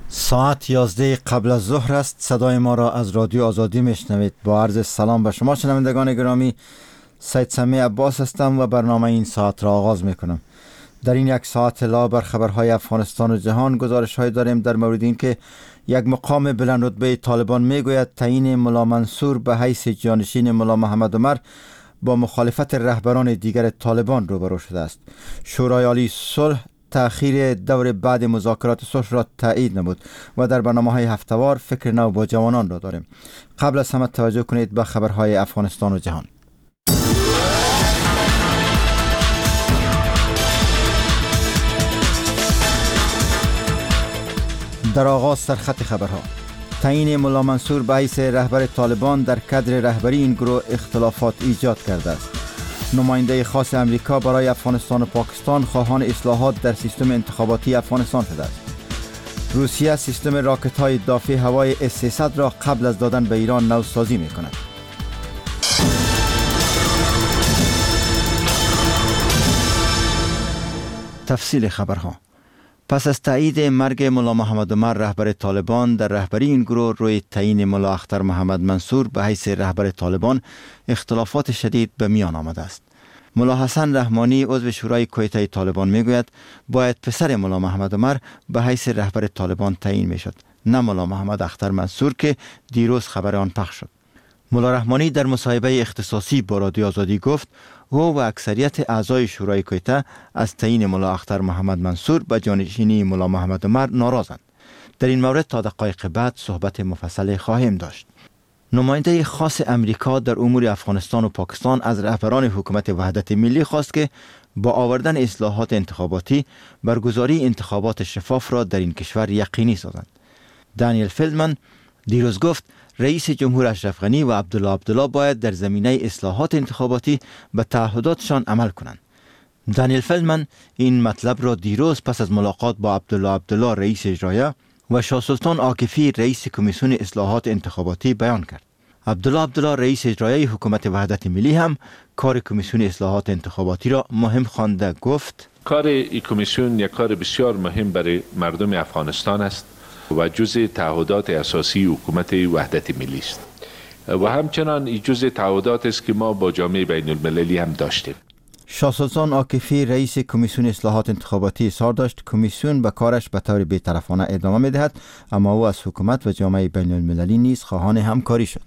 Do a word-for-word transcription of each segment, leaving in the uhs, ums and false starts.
ساعت یازده قبل از ظهر است. صدای ما را از رادیو آزادی میشنوید. با عرض سلام به شما شنوندگان گرامی، سید سمیع عباس هستم و برنامه این ساعت را آغاز میکنم. در این یک ساعت لا بر خبرهای افغانستان و جهان گزارش های داریم در مورد این که یک مقام بلند رتبه طالبان میگوید تعیین ملا منصور به حیث جانشین ملا محمد عمر با مخالفت رهبران دیگر طالبان روبرو شده است. شورای عالی صلح تأخیر دور بعد مذاکرات صلح را تایید نمود و در برنامه‌های هفته‌وار فکر نو با جوانان را داریم. قبل از همه توجه کنید به خبرهای افغانستان و جهان. در آغاز سرخط خبرها: تعیین ملا منصور به حیث رهبر طالبان در کادر رهبری این گروه اختلافات ایجاد کرده است. نماینده خاص امریکا برای افغانستان و پاکستان خواهان اصلاحات در سیستم انتخاباتی افغانستان شده است. روسیه سیستم راکت های دافع هوای اس سیصد را قبل از دادن به ایران نوسازی می کند. تفصیل خبرها: پس از تایید مرگ ملا محمد عمر رهبر طالبان در رهبری این گروه روی تعیین ملا اختر محمد منصور به حیث رهبر طالبان اختلافات شدید به میان آمده است. ملا حسن رحمانی عضو شورای کویته طالبان میگوید باید پسر ملا محمد عمر به حیث رهبر طالبان تعیین میشد، نه ملا محمد اختر منصور که دیروز خبر آن پخش شد. ملا رحمانی در مصاحبه اختصاصی با رادیو آزادی گفت او و اکثریت اعضای شورای کویته از تعیین ملا اختر محمد منصور به جانشینی ملا محمد عمر ناراضند. در این مورد تا دقایق بعد صحبت مفصل خواهیم داشت. نماینده خاص امریکا در امور افغانستان و پاکستان از رهبران حکومت وحدت ملی خواست که با آوردن اصلاحات انتخاباتی برگزاری انتخابات شفاف را در این کشور یقینی سازند. دانیل فیلدمن دیروز گفت رئیس جمهور اشرف غنی و عبدالله عبدالله باید در زمینه اصلاحات انتخاباتی به تعهداتشان عمل کنند. دانیل فیلدمن این مطلب را دیروز پس از ملاقات با عبدالله عبدالله رئیس اجرایه و شاه سلطان عاکفی رئیس کمیسیون اصلاحات انتخاباتی بیان کرد. عبدالله عبدالله رئیس اجرایی حکومت وحدت ملی هم کار کمیسیون اصلاحات انتخاباتی را مهم خوانده گفت کار این کمیسیون یک کار بسیار مهم برای مردم افغانستان است و جزء تعهدات اساسی حکومت وحدت ملی است و همچنان این جزء تعهدات است که ما با جامعه بین المللی هم داشتیم. شاه سلطان عاکفی رئیس کمیسیون اصلاحات انتخاباتی اظهار داشت کمیسیون به کارش به طور بی‌طرفانه ادامه می‌دهد، اما او از حکومت و جامعه بین المللی نیز خواهان همکاری شد.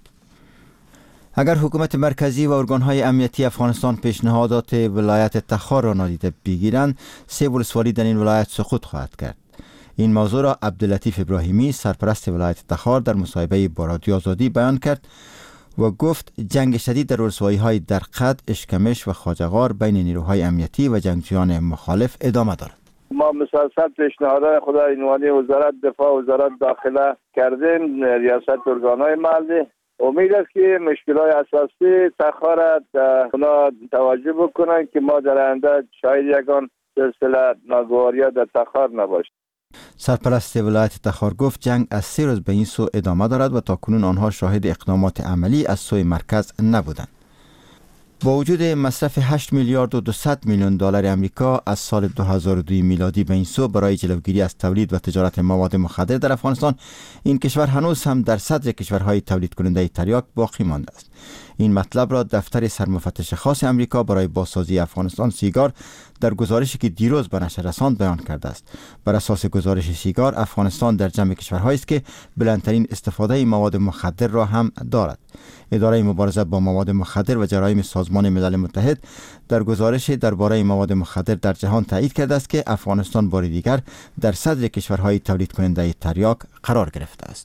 اگر حکومت مرکزی و ارگان‌های امنیتی افغانستان پیشنهادات ولایت تخار را نادیده بگیرند، سه ولسوالی در این ولایت سقوط خواهد کرد. این موضوع را عبداللطیف ابراهیمی سرپرست ولایت تخار در مصاحبه با رادیو آزادی بیان کرد و گفت جنگ شدید در ولسوالی‌های درقد، اشکمش و خواجه‌غار بین نیروهای امنیتی و جنگجویان مخالف ادامه دارد. ما مسلسل پیشنهادهای خدا عنوانی وزارت دفاع و وزارت داخله کردیم، ریاست ارگان‌های محلی. امید است که مشکلات اساسی تخار اونا توجه بکنن که ما در آینده شاید یگان سلسله ناگواری در تخار نباشد. سرپرست ولایت تخار گفت جنگ از سه روز به این سو ادامه دارد و تا کنون آنها شاهد اقدامات عملی از سوی مرکز نبودند. با وجود مصرف هشت میلیارد و دویست میلیون دلار آمریکا از سال دو هزار و دو میلادی به این سو برای جلوگیری از تولید و تجارت مواد مخدر در افغانستان، این کشور هنوز هم در صدر کشورهای تولید کننده تریاک باقی مانده است. این مطلب را دفتر سرمفتش خاص امریکا برای بازسازی افغانستان سیگار در گزارشی که دیروز به نشر رساند بیان کرده است. بر اساس گزارش سیگار، افغانستان در جمع کشورهایی است که بلندترین استفاده مواد مخدر را هم دارد. اداره مبارزه با مواد مخدر و جرایم سازمان ملل متحد در گزارش درباره مواد مخدر در جهان تایید کرده است که افغانستان بار دیگر در صدر کشورهای تولید کننده تریاک قرار گرفته است.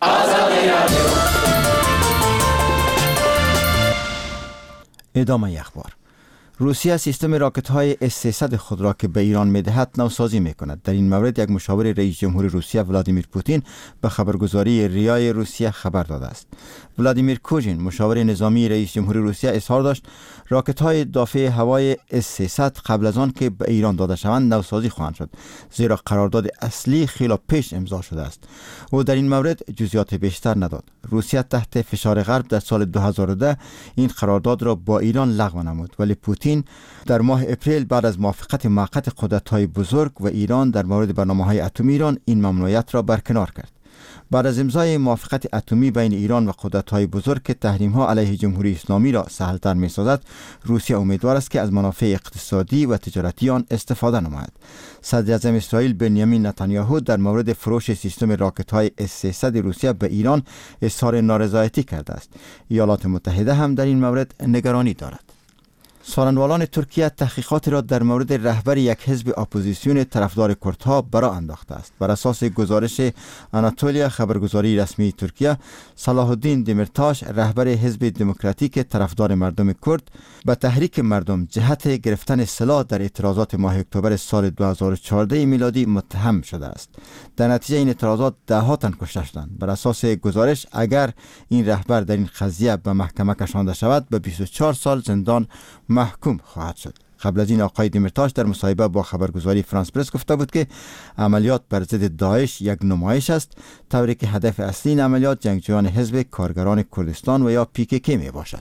ادامه اخبار: روسیه سیستم راکت های اس سیصد خود را که به ایران میدهد نوسازی میکند. در این مورد یک مشاور رئیس جمهور روسیه ولادیمیر پوتین به خبرگزاری ریای روسیه خبر داده است. ولادیمیر کوژین مشاور نظامی رئیس جمهور روسیه اظهار داشت راکت های دافع هوای اس سیصد قبل از آن که به ایران داده شوند نوسازی خواهند شد، زیرا قرارداد اصلی خیلی پیش امضا شده است. او در این مورد جزئیات بیشتر نداد. روسیه تحت فشار غرب در سال دو هزار و ده این قرارداد را با ایران لغو نمود، ولی پوتین پوتین در ماه اپریل بعد از موافقت موقت قدرت‌های بزرگ و ایران در مورد برنامه‌های اتمی ایران این ممنوعیت را برکنار کرد. بعد از امضای موافقت اتمی بین ایران و قدرت‌های بزرگ که تحریم‌ها علیه جمهوری اسلامی را سهل‌تر می‌سازد، روسیه امیدوار است که از منافع اقتصادی و تجارتی آن استفاده نماید. صدر اعظم اسرائیل بنیامین نتانیاهو در مورد فروش سیستم راکت‌های اس سیصد روسیه به ایران اظهار نارضایتی کرده است. ایالات متحده هم در این مورد نگرانی دارد. سخنوالان ترکیه تحقیقات را در مورد رهبر یک حزب اپوزیسیون طرفدار کردها برا انداخته است. بر اساس گزارش آناتولیا خبرگزاری رسمی ترکیه، صلاح الدین دمرتاش رهبر حزب دموکراتیک طرفدار مردم کرد به تحریک مردم جهت گرفتن سلاح در اعتراضات ماه اکتبر سال دو هزار و چهارده میلادی متهم شده است. در نتیجه این اعتراضات ده ها تن کشته شدند. بر اساس گزارش اگر این رهبر در این قضیه به محکمه کشانده شود به بیست و چهار سال زندان محکوم خواهد شد. قبل از این آقای دمرتاش در مصاحبه با خبرگزاری فرانس پرس گفته بود که عملیات بر ضد داعش یک نمایش است، طوری که هدف اصلی این عملیات جنگجویان حزب کارگران کردستان و یا پی کی کی می باشد.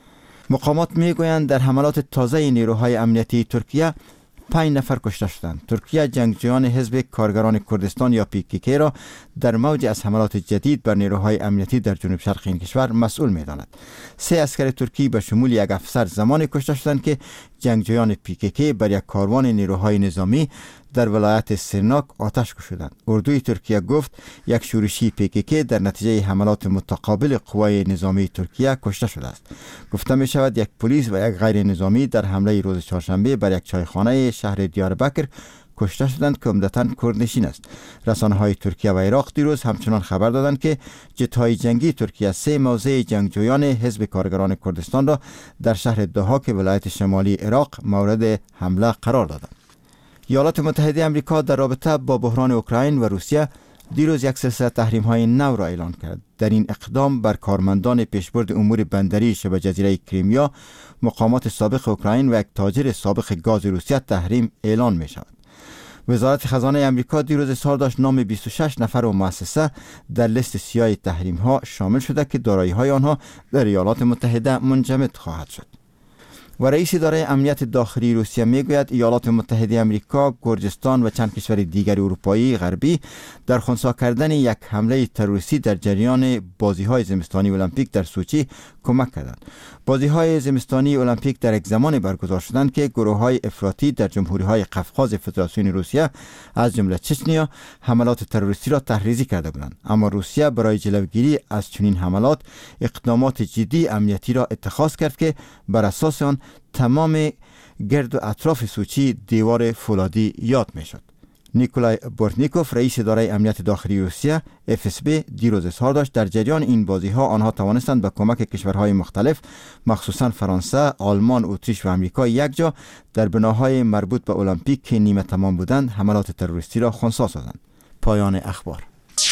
مقامات می گویند در حملات تازه نیروهای امنیتی ترکیه پنج نفر کشته شدند. ترکیه جنگجویان حزب کارگران کردستان یا پی کی کی را در موج از حملات جدید بر نیروهای امنیتی در جنوب شرق این کشور مسئول می داند. سه عسکر ترکی به شمول یک افسر زمانی کشته شدند که جنگجویان پی کی کی بر یک کاروان نیروهای نظامی در ولایت سرناک آتش کشیدند. اردوی ترکیه گفت یک شورشی پی کی کی در نتیجه حملات متقابل قوای نظامی ترکیه کشته شده است. گفته می شود یک پلیس و یک غیر نظامی در حمله روز چهارشنبه بر یک چایخانه شهر دیاربکر کشته شدند که عمدتاً کردنشین است. رسانه‌های ترکیه و عراق دیروز همچنان خبر دادند که جت‌های جنگی ترکیه سه موضع جنگجویان حزب کارگران کردستان را در شهر دهاک ولایت شمالی عراق مورد حمله قرار دادند. ایالات متحده آمریکا در رابطه با بحران اوکراین و روسیه دیروز یک سلسله تحریم‌های نو را اعلان کرد. در این اقدام بر کارمندان پیشبرد امور بندری شبه جزیره کریمیا، مقامات سابق اوکراین و یک تاجر سابق گاز روسیه تحریم اعلان می شود. وزارت خزانه آمریکا دیروز اظهار داشت نام بیست و شش نفر و مؤسسه در لیست سیاه تحریم ها شامل شده که دارایی های آنها در ایالات متحده منجمد خواهد شد. و رئیس اداره امنیت داخلی روسیه میگوید ایالات متحده آمریکا، گرجستان و چند کشور دیگر اروپایی غربی در خنثی کردن یک حمله تروریستی در جریان بازی‌های زمستانی المپیک در سوچی کمک کردند. بازی‌های زمستانی المپیک در یک زمان برگزار شدند که گروه‌های افراطی در جمهوری‌های قفقاز فدراسیون روسیه از جمله چچنیا حملات تروریستی را تحریزی کرده بودند، اما روسیه برای جلوگیری از چنین حملات اقدامات جدی امنیتی را اتخاذ کرد که بر اساس آن تمام گرد و اطراف سوچی دیوار فولادی یاد می شد. نیکولای بورتنیکوف رئیس اداره امنیت داخلی روسیه اف اس بی دیروز اظهار داشت در جریان این بازی ها آنها توانستند با کمک کشورهای مختلف مخصوصا فرانسه، آلمان، اتریش و آمریکا یک جا در بناهای مربوط به المپیک که نیمه تمام بودند حملات تروریستی را خنثی سازند. پایان اخبار.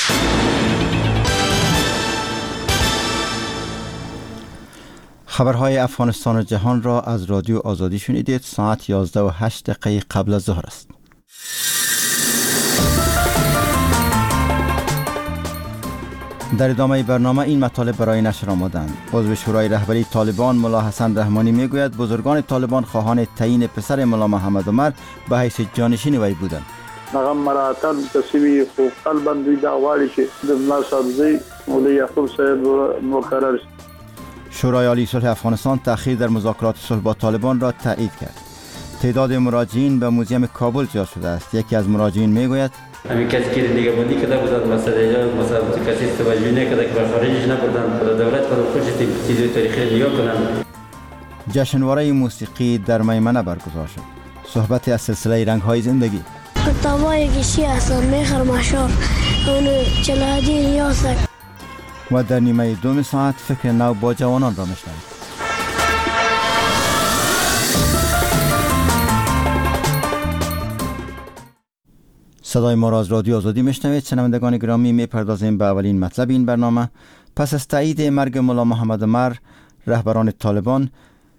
خبرهای افغانستان و جهان را از رادیو آزادی شنیدید. ساعت یازده و هشت دقیقه قبل از ظهر است. در ادامه برنامه این مطالب برای نشر آمدند. عضو شورای رهبری طالبان ملا حسن رحمانی میگوید بزرگان طالبان خواهان تعیین پسر ملا محمد عمر به حیث جانشین وی بودند. هغه مراتب تصویب خو قلبا دوی دا غواړي چې د ملا صاحبزی مولوی یعقوب صاحب مقرر. شورای عالی صلح افغانستان تأخیر در مذاکرات صلح با طالبان را تایید کرد. تعداد مراجعین به موزیم کابل زیاد شده است. یکی از مراجعین میگوید همین کسی که نگهبانی کرده بودند مسئله مثلا کسی توجه نکرده که بر خارجش نبردند دولت خود خودش چیزی تاریخی نگاه کنند. جشنواره موسیقی در میمنه برگزار شد. صحبت از سلسله رنگ‌های زندگی. خطابای کشی اصلا میخر مشار اونو چلادی نیاسک. و در نیمه دوم ساعت فکر نو با جوانان را میشنوید. صدای ما را از رادیو آزادی میشنوید. شنوندگان گرامی، میپردازیم به اولین مطلب این برنامه. پس از تایید مرگ ملا محمد عمر رهبران طالبان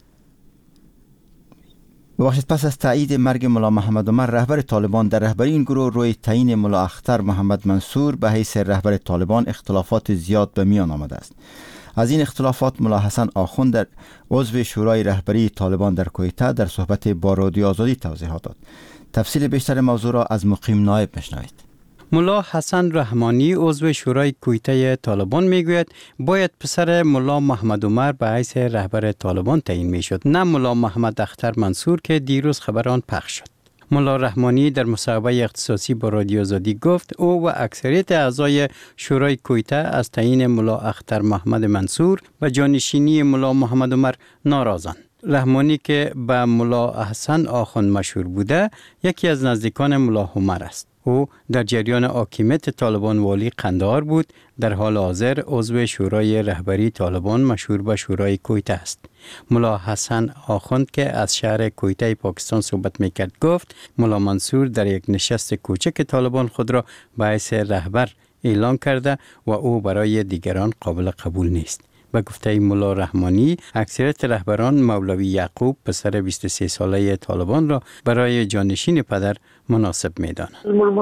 ببخشید پس از تایید مرگ ملا محمد عمر رهبر طالبان در رهبری این گروه روی تعیین ملا اختر محمد منصور به حیث رهبر طالبان اختلافات زیاد به میان آمده است. از این اختلافات ملا حسن آخوند در عضو شورای رهبری طالبان در کویته در صحبت با رادیو آزادی توضیحات داد. تفصیل بیشتر موضوع را از مقیم نایب بشنوید. ملا حسن رحمانی عضو شورای کویته طالبان میگوید باید پسر ملا محمد عمر به حیث رهبر طالبان تعیین میشد، نه ملا محمد اختر منصور که دیروز خبر آن پخش شد. ملا رحمانی در مصاحبه اختصاصی با رادیو آزادی گفت او و اکثریت اعضای شورای کویته از تعیین ملا اختر محمد منصور و جانشینی ملا محمد عمر ناراضند. رحمانی که به ملا حسن آخوند مشهور بوده، یکی از نزدیکان ملا عمر است. او در جریان حاکمیت طالبان والی قندهار بود. در حال حاضر عضو شورای رهبری طالبان مشهور به شورای کویته است. ملا حسن آخوند که از شهر کویته پاکستان صحبت میکرد گفت ملا منصور در یک نشست کوچک طالبان خود را به حیث رهبر اعلان کرده و او برای دیگران قابل قبول نیست. به گفته ملا رحمانی، اکثریت رهبران مولوی یعقوب پسر بیست و سه ساله طالبان را برای جانشین پدر مناسب می‌دانند.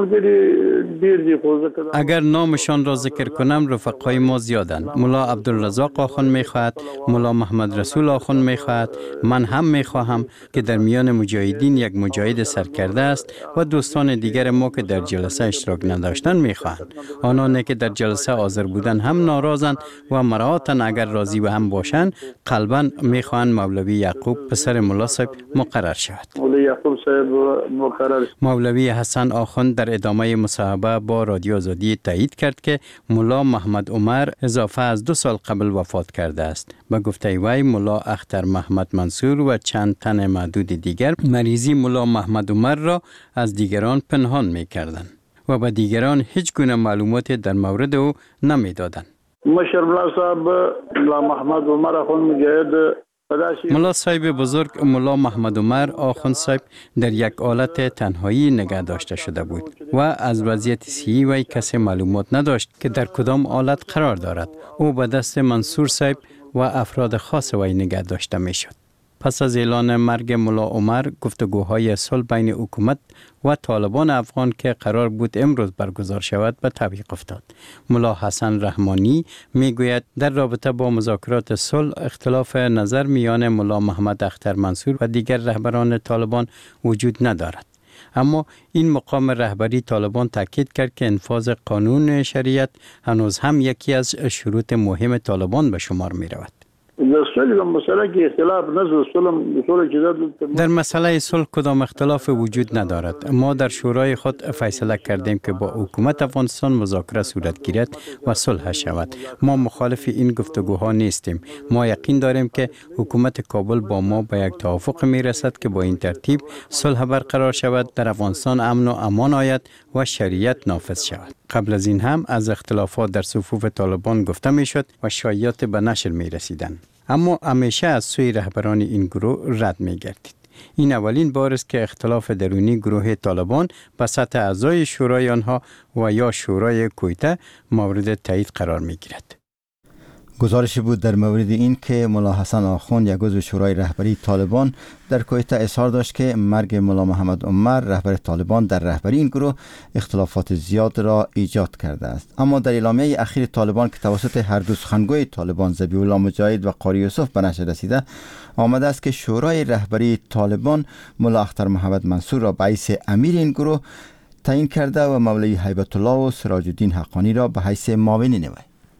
اگر نامشان را ذکر کنم رفقای ما زیادند. ملا عبدالرزاق آخوند می‌خواهد، ملا محمد رسول آخوند می‌خواهد، من هم می‌خواهم که در میان مجاهدین یک مجاهد سرکرده است و دوستان دیگر ما که در جلسه اشتراک نداشتند می‌خواهند. آنانی که در جلسه حاضر بودند هم ناراضند و مراعاتاً اگر راضی به هم باشند قلباً می‌خواهند مولوی یعقوب پسر ملا صاحب مقرر شود. مولوی حسن آخوند در ادامه مصاحبه با رادیو آزادی تایید کرد که ملا محمد عمر اضافه از دو سال قبل وفات کرده است. به گفته وی ملا اختر محمد منصور و چند تن معدود دیگر مریضی ملا محمد عمر را از دیگران پنهان می‌کردند و به دیگران هیچ گونه معلومات در مورد او نمی‌دادند. مشر ملا صاحب ملا محمد عمر آخوند مجاهد ملا صاحب بزرگ ملا محمد عمر آخوند صاحب در یک حالت تنهایی نگه داشته شده بود و از وضعیت صحی وی کسی معلومات نداشت که در کدام حالت قرار دارد. او به دست منصور صاحب و افراد خاص وی نگه داشته می شد. پس از اعلان مرگ ملا عمر گفتگوهای صلح بین حکومت و طالبان افغان که قرار بود امروز برگزار شود به تعویق افتاد. ملا حسن رحمانی میگوید در رابطه با مذاکرات صلح اختلاف نظر میان ملا محمد اختر منصور و دیگر رهبران طالبان وجود ندارد. اما این مقام رهبری طالبان تاکید کرد که انفاذ قانون شریعت هنوز هم یکی از شروط مهم طالبان به شمار می رود. در مسئله صلح کدام اختلاف وجود ندارد. ما در شورای خود فیصله کردیم که با حکومت افغانستان مذاکره صورت گیرد و صلح شود. ما مخالف این گفتگوها نیستیم. ما یقین داریم که حکومت کابل با ما به یک توافق می رسد که با این ترتیب صلح برقرار شود، در افغانستان امن و امان آید و شریعت نافذ شود. قبل از این هم از اختلافات در صفوف طالبان گفته می شد و شایعات به نشر می رسیدند. اما همیشه از سوی رهبران این گروه رد می گردید. این اولین بار است که اختلاف درونی گروه طالبان به سطح اعضای شورای آنها و یا شورای کویته مورد تایید قرار می گیرد. گزارشی بود در مورد این که ملا حسن آخوند یک عضو شورای رهبری طالبان در کویته اظهار داشت که مرگ ملا محمد عمر رهبر طالبان در رهبری این گروه اختلافات زیاد را ایجاد کرده است. اما در اعلامیه اخیر طالبان که توسط هر دو سخنگوی طالبان ذبیح الله مجاهد و قاری یوسف به نشر رسیده آمده است که شورای رهبری طالبان ملا اختر محمد منصور را به حیث امیر این گروه تعیین کرده و مولوی هیبت الله و سراج الدین حقانی را به حیث معاون نوی.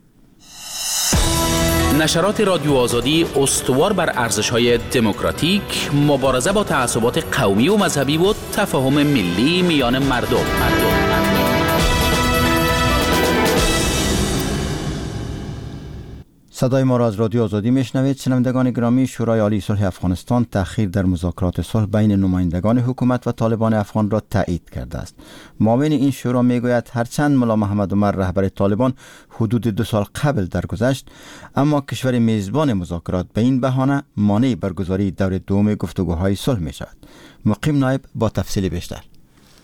نشرات رادیو آزادی استوار بر ارزش‌های دموکراتیک، مبارزه با تعصبات قومی و مذهبی و تفاهم ملی میان مردم. مردم. صدای ما را از رادیو آزادی میشنوید. شنوندگان گرامی، شورای عالی صلح افغانستان تأخیر در مذاکرات صلح بین نمایندگان حکومت و طالبان افغان را تایید کرده است. معاون این شورا میگوید هرچند ملا محمد عمر رهبر طالبان حدود دو سال قبل درگذشت، اما کشور میزبان مذاکرات به این بهانه مانع برگزاری دور دوم گفتگوهای صلح می شود. مقیم نایب با تفصیل بیشتر.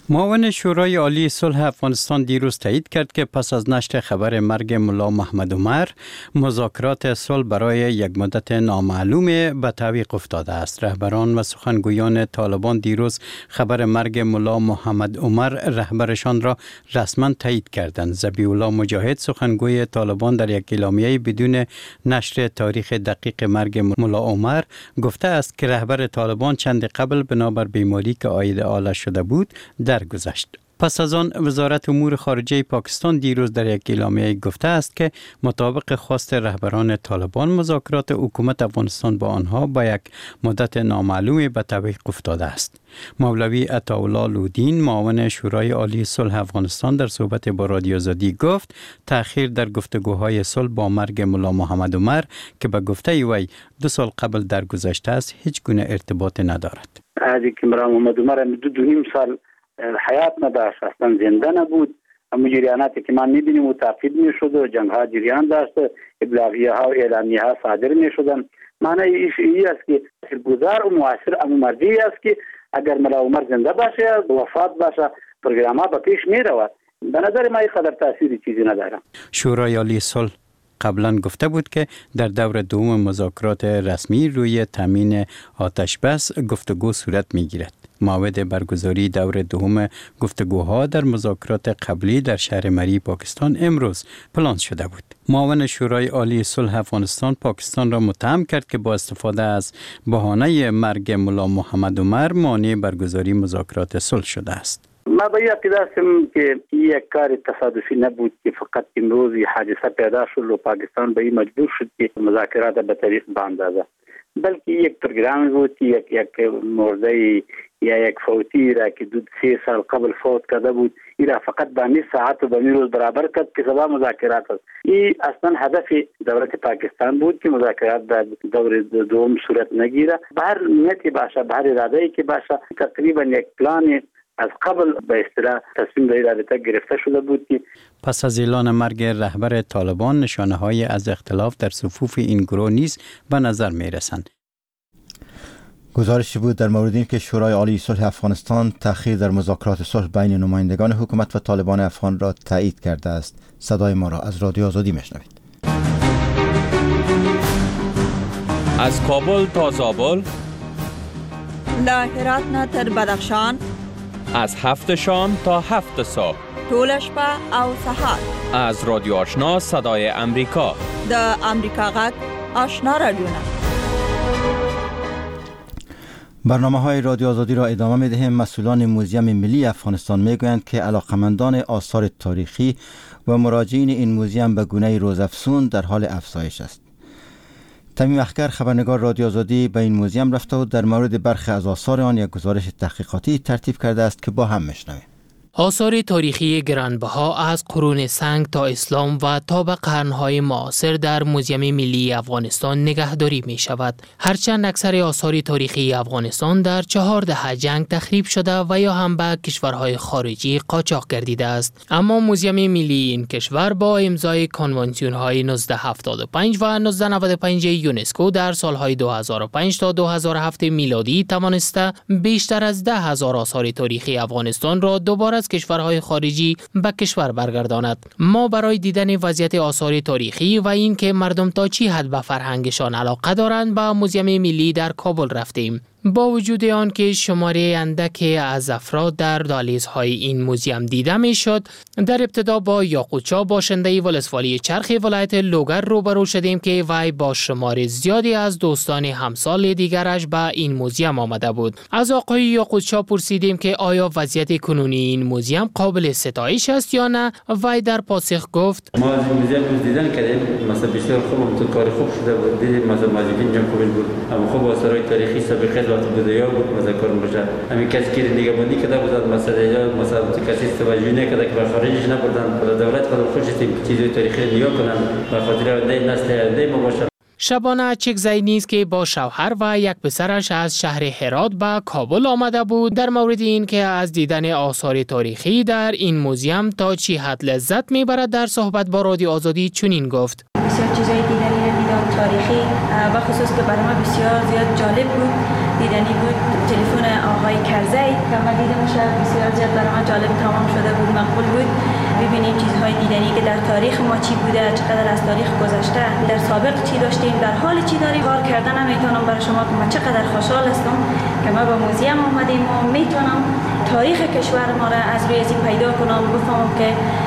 معاون شورای عالی صلح افغانستان دیروز تایید کرد که پس از نشر خبر مرگ ملا محمد عمر، مذاکرات صلح برای یک مدت نامعلوم به تعویق افتاده است. رهبران و سخنگویان طالبان دیروز خبر مرگ ملا محمد عمر رهبرشان را رسما تایید کردند. ذبیح الله مجاهد، سخنگوی طالبان، در یک اعلامیه بدون نشر تاریخ دقیق مرگ ملا عمر گفته است که رهبر طالبان چند قبل بنابر بیماری که عاید آلش شده بود درگذشت. پس از آن وزارت امور خارجه پاکستان دیروز در یک اعلامیه گفته است که مطابق خواست رهبران طالبان مذاکرات حکومت افغانستان با آنها با یک مدت نامعلوم به تعویق افتاده است. مولوی عطاالله لودین، معاون شورای عالی صلح افغانستان، در صحبت با رادیو آزادی گفت تأخیر در گفتگوهای صلح با مرگ ملا محمد عمر که به گفته وی دو سال قبل درگذشته است هیچ گونه ارتباط ندارد. از اینکه ملا محمد عمر دو دو نیم سال حیات نداشت، اصلا زنده نبود. اما جریاناتی که من میبینیم و تعقیب میشد و جنگ ها جریان داشت، ابلاغیه ها و اعلامیه ها صادر میشدن. معنی ایش ای است که گذار و موثر اما مردی است که اگر ملا عمر زنده باشه وفات باشه پروگرام ها به پیش میرود. به نظر من قدر تاثیری چیزی نداره. شورای عالی صلح قبلا گفته بود که در دور دوم مذاکرات رسمی روی تامین آتش بس گفتگو صورت میگیرد. موعد برگزاری دور دوم گفتگوها در مذاکرات قبلی در شهر مری پاکستان امروز پلان شده بود. معاون شورای عالی صلح افغانستان پاکستان را متهم کرد که با استفاده از بهانه مرگ ملا محمد عمر مانع برگزاری مذاکرات صلح شده است. ما به عقیده هستم که یک کار تصادفی نبود که فقط امروز این حادثه پیدا شد و پاکستان به این مجبور شد که مذاکرات به طریق باندازه، بلکه یک پروگرام بود که یک یک مرده یا یک فوتی را که دو سه سال قبل فوت کرده بود این را فقط به نصف ساعت و به روز برابر کرد که سبا مذاکرات است. این اصلا هدف دولت پاکستان بود که مذاکرات در دور دوم صورت نگیره. به هر نیتی باشه، به هر اراده‌ای که باشه، تقریبا یک پلان از قبل به اصطلاح تصمیم در رابطه گرفته شده بود که پس از اعلان مرگ رهبر طالبان نشانه‌های از اختلاف در صفوف این گروه نیز به نظر می‌رسند. گزارشی بود در مورد این که شورای عالی صلح افغانستان تأخیر در مذاکرات صلح بین نمایندگان حکومت و طالبان افغان را تایید کرده است. صدای ما را از رادیو آزادی میشنوید. از کابل تا زابل، له هرات نه تر بدخشان، از هفت شام تا هفت صبح، ټول شپه او سهار، از رادیو آشنا صدای امریکا، د امریکا غږ آشنا رادیو. برنامه های رادیو آزادی را ادامه می دهیم. مسئولان موزیم ملی افغانستان می گویند که علاقمندان آثار تاریخی و مراجعین این موزیم به گونه روزافزون در حال افزایش است. تمیم اخگر، خبرنگار رادیو آزادی، به این موزیم رفته و در مورد برخی از آثار آن یک گزارش تحقیقاتی ترتیب کرده است که با هم میشنویم. آثار تاریخی گرانبها از قرون سنگ تا اسلام و تا به قرنهای معاصر در موزیم ملی افغانستان نگهداری می شود. هرچند اکثر آثار تاریخی افغانستان در چهار دهه جنگ تخریب شده و یا هم به کشورهای خارجی قاچاق گردیده است، اما موزیم ملی این کشور با امضای کنوانسیون های نوزده هفتاد و پنج و نوزده نود و پنج یونسکو در سالهای دو هزار و پنج تا دو هزار و هفت میلادی توانسته بیشتر از ده هزار آثار تاریخی افغانستان را دوباره از کشورهای خارجی به کشور برگرداند. ما برای دیدن وضعیت آثار تاریخی و این که مردم تا چی حد به فرهنگشان علاقه دارند به موزیم ملی در کابل رفتیم. با وجود آن که شماره اندکی از افراد در دهلیزهای این موزیم دیده می شد، در ابتدا با یاقوتچا باشنده ولسوالی چرخ ولایت لوگر روبرو شدیم که وی با شمار زیادی از دوستان همسال دیگرش به این موزیم آمده بود. از آقای یاقوتچا پرسیدیم که آیا وضعیت کنونی این موزیم قابل ستایش است یا نه. وی در پاسخ گفت: ما از این موزیم دیدن کردیم، مثلا بسیار خوب تو کار خوب شده بود، دیدیم مثلا مازیگین جمع خوب بود، اما خوب آثارهای تاریخی سابقه بوده یا بود مذکر میشه. همین کسی که نگهبانی کرده بود مثلا یا مثلا کسی توجه نکرده که به خارجش نبردن، دولت خود خوشش چیزای تاریخی نیا کنن به خاطر آینده نسل آینده ما باشه. شبانه چکزی نیز که با شوهر و یک پسرش از شهر هرات به کابل آمده بود در مورد این که از دیدن آثار تاریخی در این موزیم تا چی حد لذت میبرد در صحبت با رادیو آزادی چنین گفت: بسیار چیزای دیدنی دیدم تاریخی و خصوص که برای ما بسیار زیاد جالب بود. دیدنی بود تلفن آقای کرزی که ما دیدمش بسیار زیاد برای ما جالب تمام شده بود، مقبول بود. ببینیم چیزهای دیدنی که در تاریخ ما چی بوده، چقدر از تاریخ گذشته، در سابق چی داشتیم، در حال چی داریم. کار کردن میتونم برای شما که ما چقدر خوشحال هستم که ما به موزیم اومدیم و میتونم تاریخ کشور ما را از روی این پیدا کنم، بفهمم که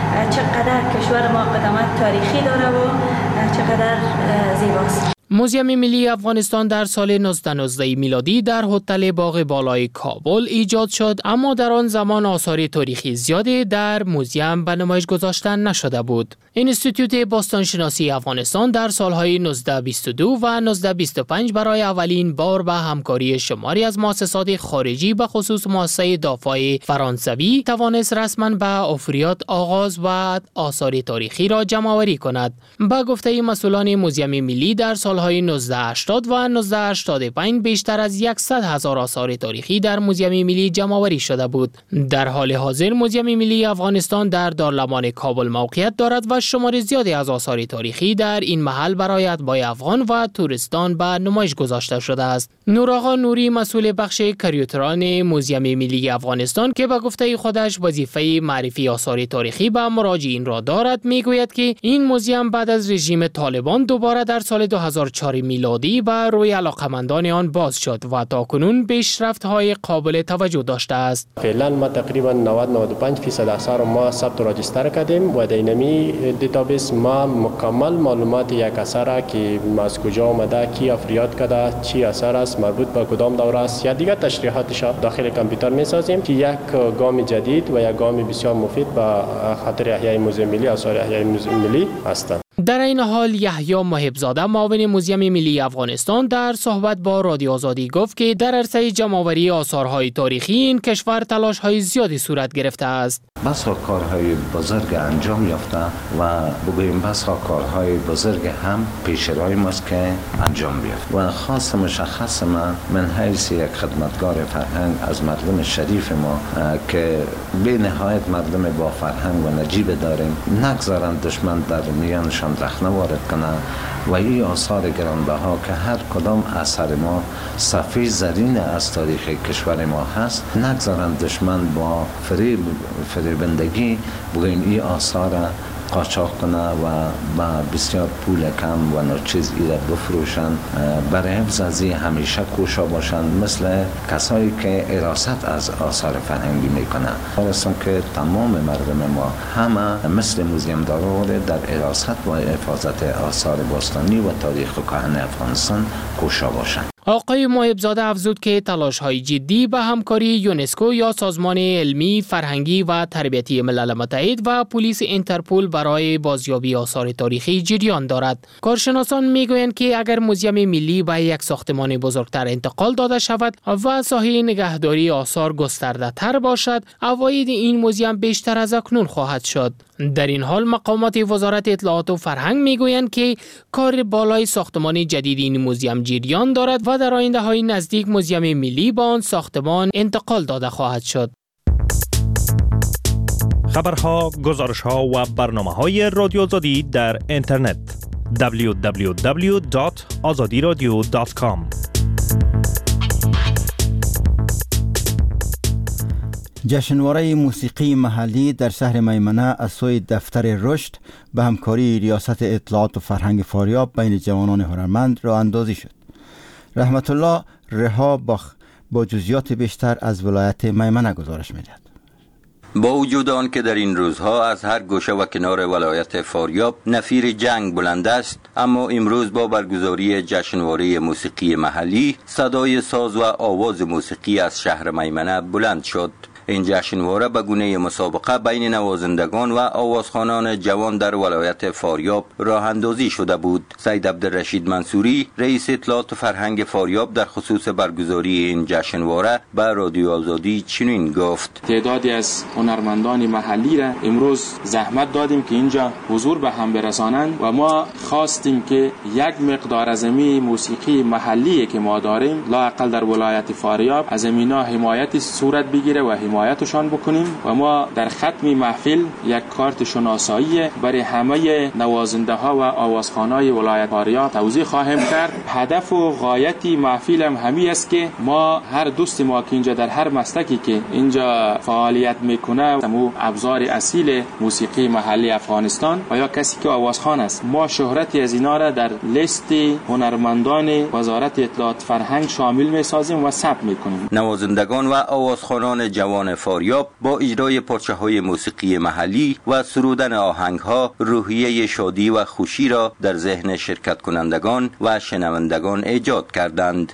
چقدر کشور ما قدمت تاریخی داره و چقدر زیباست. موزیم ملی افغانستان در سال هزار و نهصد و نوزده میلادی در هتل باغ بالای کابل ایجاد شد، اما در آن زمان آثار تاریخی زیادی در موزیم به نمایش گذاشته نشده بود. انستیتوت باستانشناسی افغانستان در سالهای هزار و نهصد و بیست و دو و هزار و بیست و پنج برای اولین بار به همکاری شماری از مؤسسات خارجی به خصوص مؤسسه دافع فرانسوی توانست رسما به آفریاد آغاز و آثار تاریخی را جمع‌آوری کند. به گفته مسئولان موزیم ملی در سال های هزار و هشتاد و هزار و هشتاد و پنج بیشتر از صد هزار آثار تاریخی در موزیم ملی جمع‌آوری شده بود. در حال حاضر موزیم ملی افغانستان در دارالمان کابل موقعیت دارد و شمار زیادی از آثار تاریخی در این محل برای اتباع افغان و توریستان به نمایش گذاشته شده است. نورآقا نوری مسئول بخش کریوتران موزیم ملی افغانستان که به گفته خودش وظیفه معرفی آثار تاریخی به مراجعین را دارد میگوید که این موزیم بعد از رژیم طالبان دوباره در سال دو هزار و چهار میلادی بر روی علاقمندان آن باز شد و تاکنون پیشرفت‌های قابل توجه داشته است. فعلا ما تقریبا نود تا نود و پنج درصد آثار ما ثبت و راجستر کردیم و در اینمی دیتابیس ما مکمل معلومات یک اثر که از کجا آمده، کی افریاد کرده، چی اثر است، مربوط به کدام دوره است یا دیگر تشریحاتش داخل کامپیوتر می‌سازیم که یک گام جدید و یک گام بسیار مفید به خاطر احیای موزیم ملی آثار احیای موزیم ملی هستند. در این حال یحیی محب‌زاده معاون موزیم ملی افغانستان در صحبت با رادیو آزادی گفت که در عرصه جمع‌آوری آثارهای تاریخی این کشور تلاش‌های زیادی صورت گرفته است. بسا کارهای بزرگ انجام یافته و بگوییم بسا کارهای بزرگ هم پیش روی ماست که انجام بیافت و خاص مشخص ما من حیث یک خدمتگار فرهنگ از مردم شریف ما که به نهایت مردم با فرهنگ و نجیب داریم نگذارند دشمن در میانشان رخنه وارد کنه و این آثار گرانبها که هر کدام اثر ما صفحه زرین از تاریخ کشور ما هست نگذارند دشمن با فریب فریبندگی بگوین این آثار قاچاق کنه و با بسیار پول کم و ناچیز ایره بفروشن. برای حفظ از این همیشه کوشا باشن مثل کسایی که حراست از آثار فرهنگی میکنن. خواستم که تمام مردم ما همه مثل موزیم دارو در حراست و حفاظت آثار باستانی و تاریخ کهن افغانستان کوشا باشن. آقای محب‌زاده افزود که تلاش‌های جدی به همکاری یونسکو یا سازمان علمی، فرهنگی و تربیتی ملل متحد و پلیس اینترپول برای بازیابی آثار تاریخی جریان دارد. کارشناسان میگویند که اگر موزیم ملی به یک ساختمان بزرگتر انتقال داده شود و ساحه نگهداری آثار گسترده تر باشد، عواید این موزیم بیشتر از اکنون خواهد شد. در این حال مقامات وزارت اطلاعات و فرهنگ میگویند که کار بالای ساختمان جدید این موزیم جریان دارد و در آینده های نزدیک موزیم ملی با آن ساختمان انتقال داده خواهد شد. خبرها، گزارشها و برنامه‌های رادیو آزادی در اینترنت دبلیو دبلیو دبلیو دات آزادی رادیو دات کام. جشنواره موسیقی محلی در شهر میمنه از سوی دفتر رشد به همکاری ریاست اطلاعات و فرهنگ فاریاب بین جوانان هنرمند راه اندازی شد. رحمت الله رها باخ با جزئیات بیشتر از ولایت میمنه گزارش می‌دهد. با وجود آن که در این روزها از هر گوشه و کنار ولایت فاریاب نفیر جنگ بلند است، اما امروز با برگزاری جشنواره موسیقی محلی صدای ساز و آواز موسیقی از شهر میمنه بلند شد. این جشنواره به گونه مسابقه بین نوازندگان و آوازخوانان جوان در ولایت فاریاب راه اندازی شده بود. سید عبدالرشید منصوری رئیس اطلاعات و فرهنگ فاریاب در خصوص برگزاری این جشنواره به رادیو آزادی چنین گفت: تعدادی از هنرمندان محلی را امروز زحمت دادیم که اینجا حضور به هم برسانند و ما خواستیم که یک مقدار از می موسیقی محلی که ما داریم لااقل در ولایت فاریاب از مینا حمایت صورت بگیره و حمایتشان بکنیم و ما در ختم محفل یک کارت شناسایی برای همه نوازنده ها و آوازخوان‌های ولایت فاریاب توضیح خواهیم کرد. هدف و غایت محفل هم همی است که ما هر دوست ما که اینجا در هر مسلکی که اینجا فعالیت میکنه تمو ابزار اصیل موسیقی محلی افغانستان و یا کسی که آوازخوان است، ما شهرت از اینا را در لیست هنرمندان وزارت اطلاعات فرهنگ شامل میسازیم و ثبت میکنیم. نوازندگان و آوازخوانان جوان فاریاب با اجرای پارچه‌های موسیقی محلی و سرودن آهنگ‌ها روحیه شادی و خوشی را در ذهن شرکت کنندگان و شنوندگان ایجاد کردند.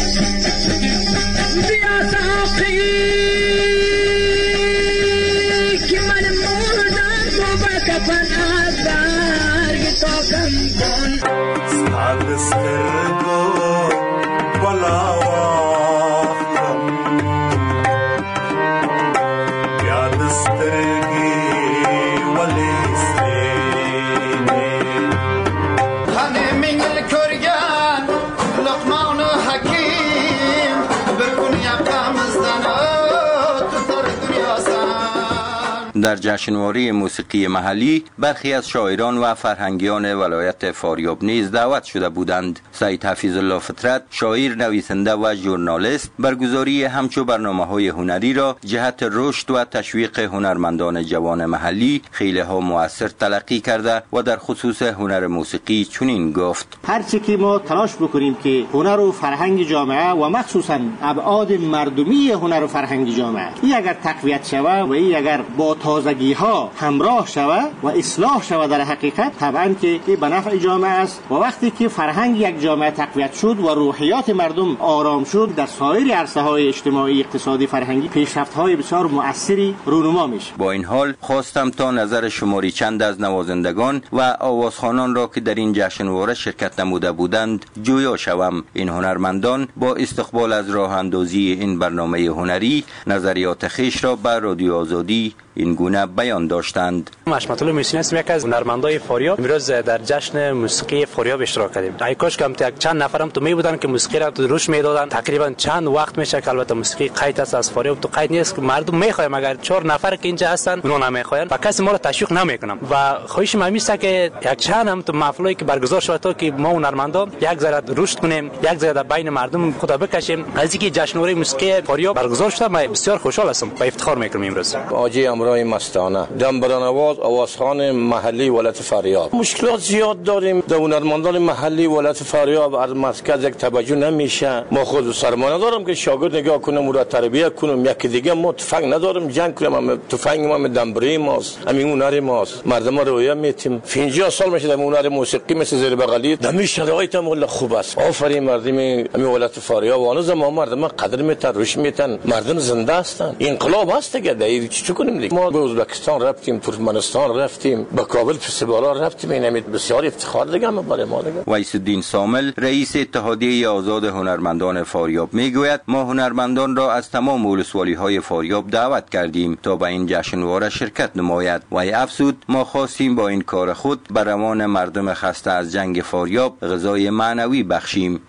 در جشنواره موسیقی محلی برخی از شاعران و فرهنگیان ولایت فاریاب نیز دعوت شده بودند. سید حفیظ الله فطرت، شاعر، نویسنده و ژورنالیست، برگزاری همچو برنامه‌های هنری را جهت رشد و تشویق هنرمندان جوان محلی خیلی ها مؤثر تلقی کرده و در خصوص هنر موسیقی چنین گفت: هرچی که ما تلاش بکنیم که هنر و فرهنگ جامعه و مخصوصا ابعاد مردمی هنر و فرهنگ جامعه این اگر تقویت شود و این اگر با تازگی ها همراه شود و اصلاح شود، در حقیقت طبعا که به نفع جامعه است و وقتی که فرهنگ یک جامعه تقویت شد و روحیات مردم آرام شد، در سایر عرصه های اجتماعی، اقتصادی، فرهنگی پیشرفت های بسیار مؤثری رونما میشه. با این حال خواستم تا نظر شماری چند از نوازندگان و آوازخوانان را که در این جشنواره شرکت نموده بودند جویا شوم. این هنرمندان با استقبال از راه اندازی این برنامه هنری نظریات خیش را بر رادیو آزادی این گونه بیان داشتند. مشمت الله محسنی هستم، یک از هنرمندای فاریاب. امروز در جشن موسیقی فاریاب اشتراک کردیم. ای کاش که چند نفرم تو می بودن که موسیقی را روش میدادن. تقریبا چند وقت میشه که البته موسیقی قید است از فاریاب، تو قید نیست که مردم میخوایم، اگر چهار نفر که اینجا هستن اونها نمیخواین و کسی ما را تشویق نمیکنم و خواهش من میست که یک چند هم تو محفلی که برگزار شود تا که ما هنرمندان یک ذره رشد کنیم، یک ذره در بین مردم خدا بکشیم. از اینکه جشنواره موسیقی فاریاب برگزار شده من بسیار خوشحال هستم و افتخار میکنم. امروز آجی امرای مستانه دنبرانواز آوازخوان محلی ولایت فاریاب. مشکلات زیاد داریم. در هنرمندان محلی ولایت فاریاب از مرکز یک توجه نمیشه. ما خود سرمایه ندارم که شاگرد نگاه کنم و را تربیت کنم. یکی دیگه ما تفنگ ندارم جنگ کنم. ما تفنگ ما دنبری ماست. همین هنر ماست. مردم رو رویا میتیم. پنجاه سال میشه در هنر موسیقی مثل زیر بغلی. دمی شرایط هم والله خوب است. آفرین مردم همین ولایت فاریاب. آن زمان مردم قدر میتن، روش میتن. مردم زنده هستن. انقلاب هست دیگه. دیگه چی کنیم دیگه؟ ما به ازبکستان رفتیم، ترکمنستان رفتیم، به کابل فستیوالا رفتیم. این بسیار افتخار دیگه ما برای ما دیگه. ویس الدین سامل، رئیس اتحادیه آزاد هنرمندان فاریاب میگوید ما هنرمندان را از تمام ولسوالی‌های فاریاب دعوت کردیم تا به این جشنواره شرکت نماید و افزود ما خواستیم با این کار خود بر روان مردم خسته از جنگ فاریاب غذای معنوی بخشیم.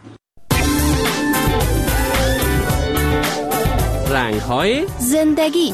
رنگ‌های زندگی.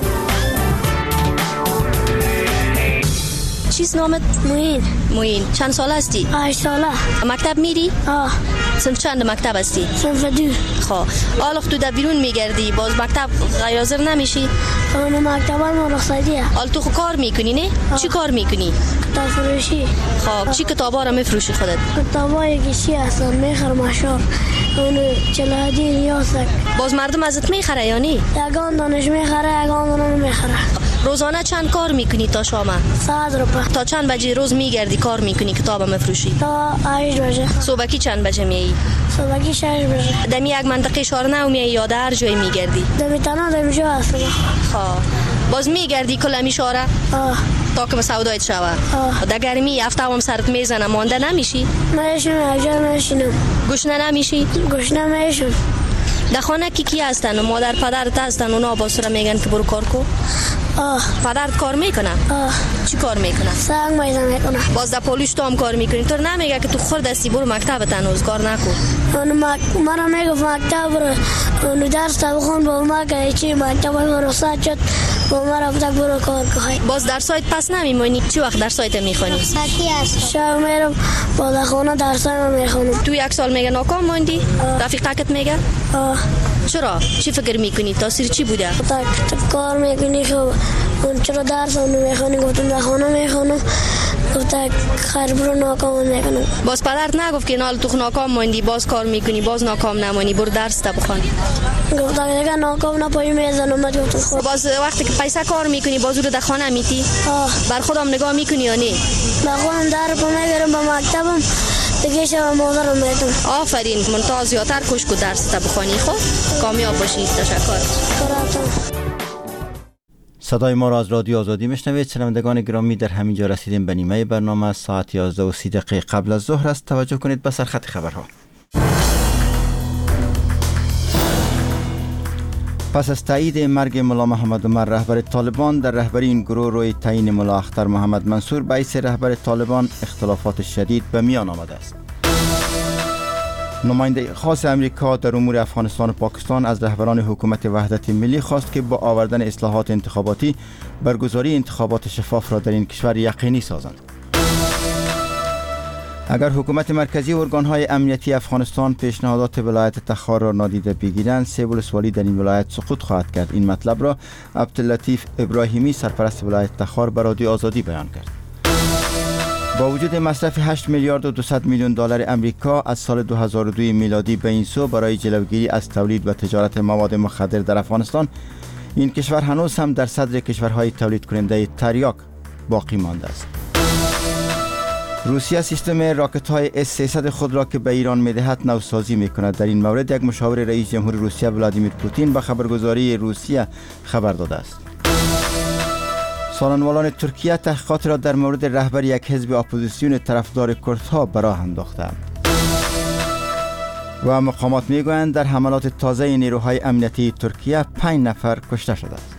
چیست نامت؟ موین. موین. چند سال هستی؟ هشت ساله. مکتب میری؟ آه. صنف چند مکتب هستی؟ صنف دو. خب حالا تو در بیرون میگردی، باز مکتب غیازر نمیشی؟ اون مکتب ما رخصتیه. حالا تو خو کار میکنی نه؟ آه. چی کار میکنی؟ کتاب فروشی. خب چی کتابا رو میفروشی خودت؟ کتابای کشی هستن، میخر مشهور. اون چلادی ریاست. باز مردم ازت میخره یا نه؟ یگان دانش میخره، یگان دانش میخره. روزانه چند کار میکنی تا شام؟ صد روپه. تا چند بجه روز میگردی کار میکنی کتاب میفروشی؟ تا هشت بجه. صبحی چند بجه میایی؟ صبحی شش بجه. دمی یک منطقه شارنو میایی یا در هر جایی میگردی؟ دمی تنها دمی جا هستم. خب باز میگردی کل شاره؟ آه. تا که مسعودایت شوه. آه. در گرمی هفته هم سرت میزنه، مانده نمیشی؟ میشم، اجازه نشینم. گشنه نمیشی؟ گشنه میشم. در خانه کی کی هستن؟ مادر پدرت هستن؟ اونا با سر میگن که برو کار کو؟ آه. پدرت کار میکنه؟ آه. چی کار میکنه؟ سنگ میزه میکنه. باز در پولیس تو هم کار میکنی؟ تو نمیگه که تو خود دستی برو مکتب تنوز کار نکن؟ اونو مرا میگفت مکتب برو، اونو درس تا بخون با ما که چی مکتب برو ساعت شد با ما را بتا برو کار که. باز در سایت پس نمیمونی؟ چی وقت در سایت میخونی؟ ساعتی هست. شب میرم با در خونه درسای ما میخونم. تو یک سال میگه ناکام موندی؟ رفیقت میگه؟ آه. چرا؟ چی فکر میکنی؟ تاثیر چی بوده؟ تا کار میکنی خب اون چرا درس اونو میخونی؟ گفتم در خونه میخونم. گفت خیر برو ناکام میکنم. باز پدرت نگفت که نال تو ناکام موندی باز کار میکنی باز ناکام نمونی برو درس تا بخون؟ گفت اگه ناکام نپایی میزنم. بعد گفتم خب باز وقتی که پیسه کار میکنی باز رو در خانه میتی؟ آه. بر خودم نگاه میکنی یا نه؟ با خودم در پا میگرم با مکتبم دیگه شب مادرم میدم. آفرین منتها زیادتر کوشش کو درس تا بخونی. خب کامیاب باشی. تشکر. صدای ما را از رادیو آزادی میشنوید. شنوندگان گرامی در همین جا رسیدیم به نیمه برنامه. ساعت یازده و سی دقیقه قبل از ظهر است. توجه کنید به سرخط خبرها. پس از تایید مرگ ملا محمد عمر رهبر طالبان، در رهبری این گروه روی تعیین ملا اختر محمد منصور به حیث رهبر طالبان اختلافات شدید به میان آمده است. نماینده خاص امریکا در امور افغانستان و پاکستان از رهبران حکومت وحدت ملی خواست که با آوردن اصلاحات انتخاباتی برگزاری انتخابات شفاف را در این کشور یقینی سازند. اگر حکومت مرکزی و ارگان‌های امنیتی افغانستان پیشنهادات ولایت تخار را نادیده بگیرند، سه ولسوالی در این ولایت سقوط خواهد کرد. این مطلب را عبداللطیف ابراهیمی سرپرست ولایت تخار به رادیو آزادی بیان کرد. با وجود مصرف هشت میلیارد و دویست میلیون دلار امریکا از سال دو هزار و دو میلادی به این سو برای جلوگیری از تولید و تجارت مواد مخدر در افغانستان، این کشور هنوز هم در صدر کشورهای تولید کننده تریاک باقی مانده است. روسیه سیستم راکت های اس سیصد خود را که به ایران میدهد نوسازی میکند. در این مورد یک مشاور رئیس جمهور روسیه ولادیمیر پوتین به خبرگزاری روسیه خبر داده است. سالنوالان ترکیه تحقیقات را در مورد رهبر یک حزب اپوزیسیون طرفدار کردها به راه انداختند. و مقامات میگویند در حملات تازه نیروهای امنیتی ترکیه پنج نفر کشته شده است.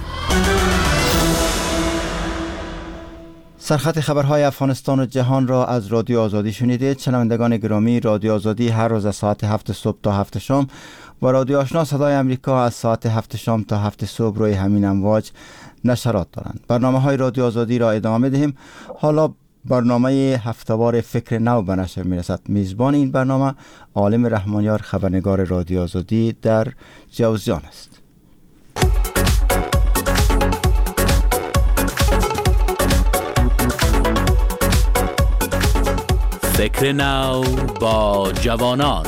سرخط خبرهای افغانستان و جهان را از رادیو آزادی شنیدید. شنوندگان گرامی، رادیو آزادی هر روز از ساعت هفت صبح تا هفت شام و رادیو آشنا صدای امریکا از ساعت هفت شام تا هفت صبح روی همین امواج نشرات دارند. برنامه های رادیو آزادی را ادامه دهیم. حالا برنامه هفتهوار فکر نو به نشر میرسد. میزبان این برنامه عالم رحمانیار، خبرنگار رادیو آزادی در جوزجان است. فکر نو با جوانان.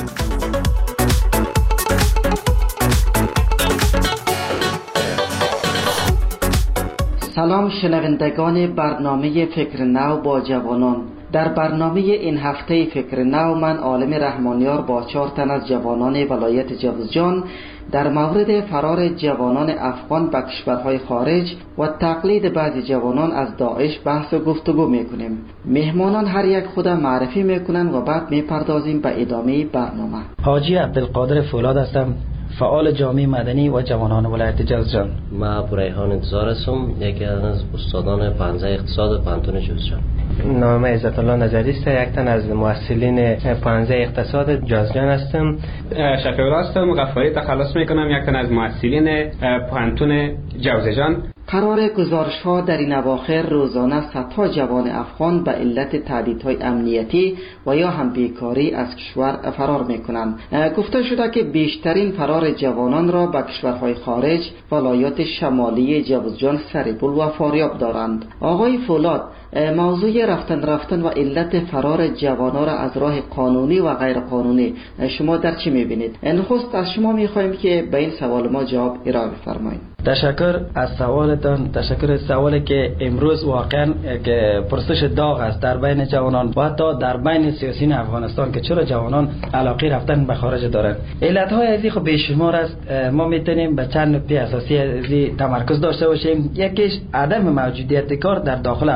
سلام شنوندگان برنامه فکر نو با جوانان. در برنامه این هفته فکر نو من عالم رحمانیار با چهار تن از جوانان ولایت جوزجان در مورد فرار جوانان افغان به کشورهای خارج و تقلید بعضی جوانان از داعش بحث و گفتگو میکنیم. مهمانان هر یک خود معرفی میکنن و بعد میپردازیم به ادامه برنامه. حاجی عبدالقادر فولاد هستم، فعال جامعه مدنی و جوانان ولایت جوزجان. ما ابوریحان انتظار هستم، یکی از استادان پانزده اقتصاد پانتون جوزجان. نام عزت الله نظری است، یک تن از مؤسسین پانزده اقتصاد جوزجان هستم. شفیع هستم، غفاری تخلص میکنم، یک تن از مؤسسین پانتون جوزجان. قرار گزارش ها در این اواخر روزانه صدها جوان افغان به علت تهدیدهای امنیتی و یا هم بیکاری از کشور فرار میکنند. گفته شده که بیشترین فرار جوانان را به کشورهای خارج ولایات شمالی جوزجان سریپول و فاریاب دارند. آقای فولاد، موضوع رفتن رفتن و علت فرار جوانان را از راه قانونی و غیر قانونی شما در چی میبینید؟ نخست از شما میخوایم که به این سوال ما جواب ارائه بفرمایید. تشکر از سوالتان. تشکر از سوالی که امروز واقعا که پرسش داغ است در بین جوانان و حتی در بین سیاسیون افغانستان که چرا جوانان علاقه رفتن به خارج دارند. علت‌های ازی خب بیشمار است. ما میتونیم به چند نکته اساسی ازی تمرکز داشته باشیم. یکیش عدم موجودیت کار در داخل افغانستان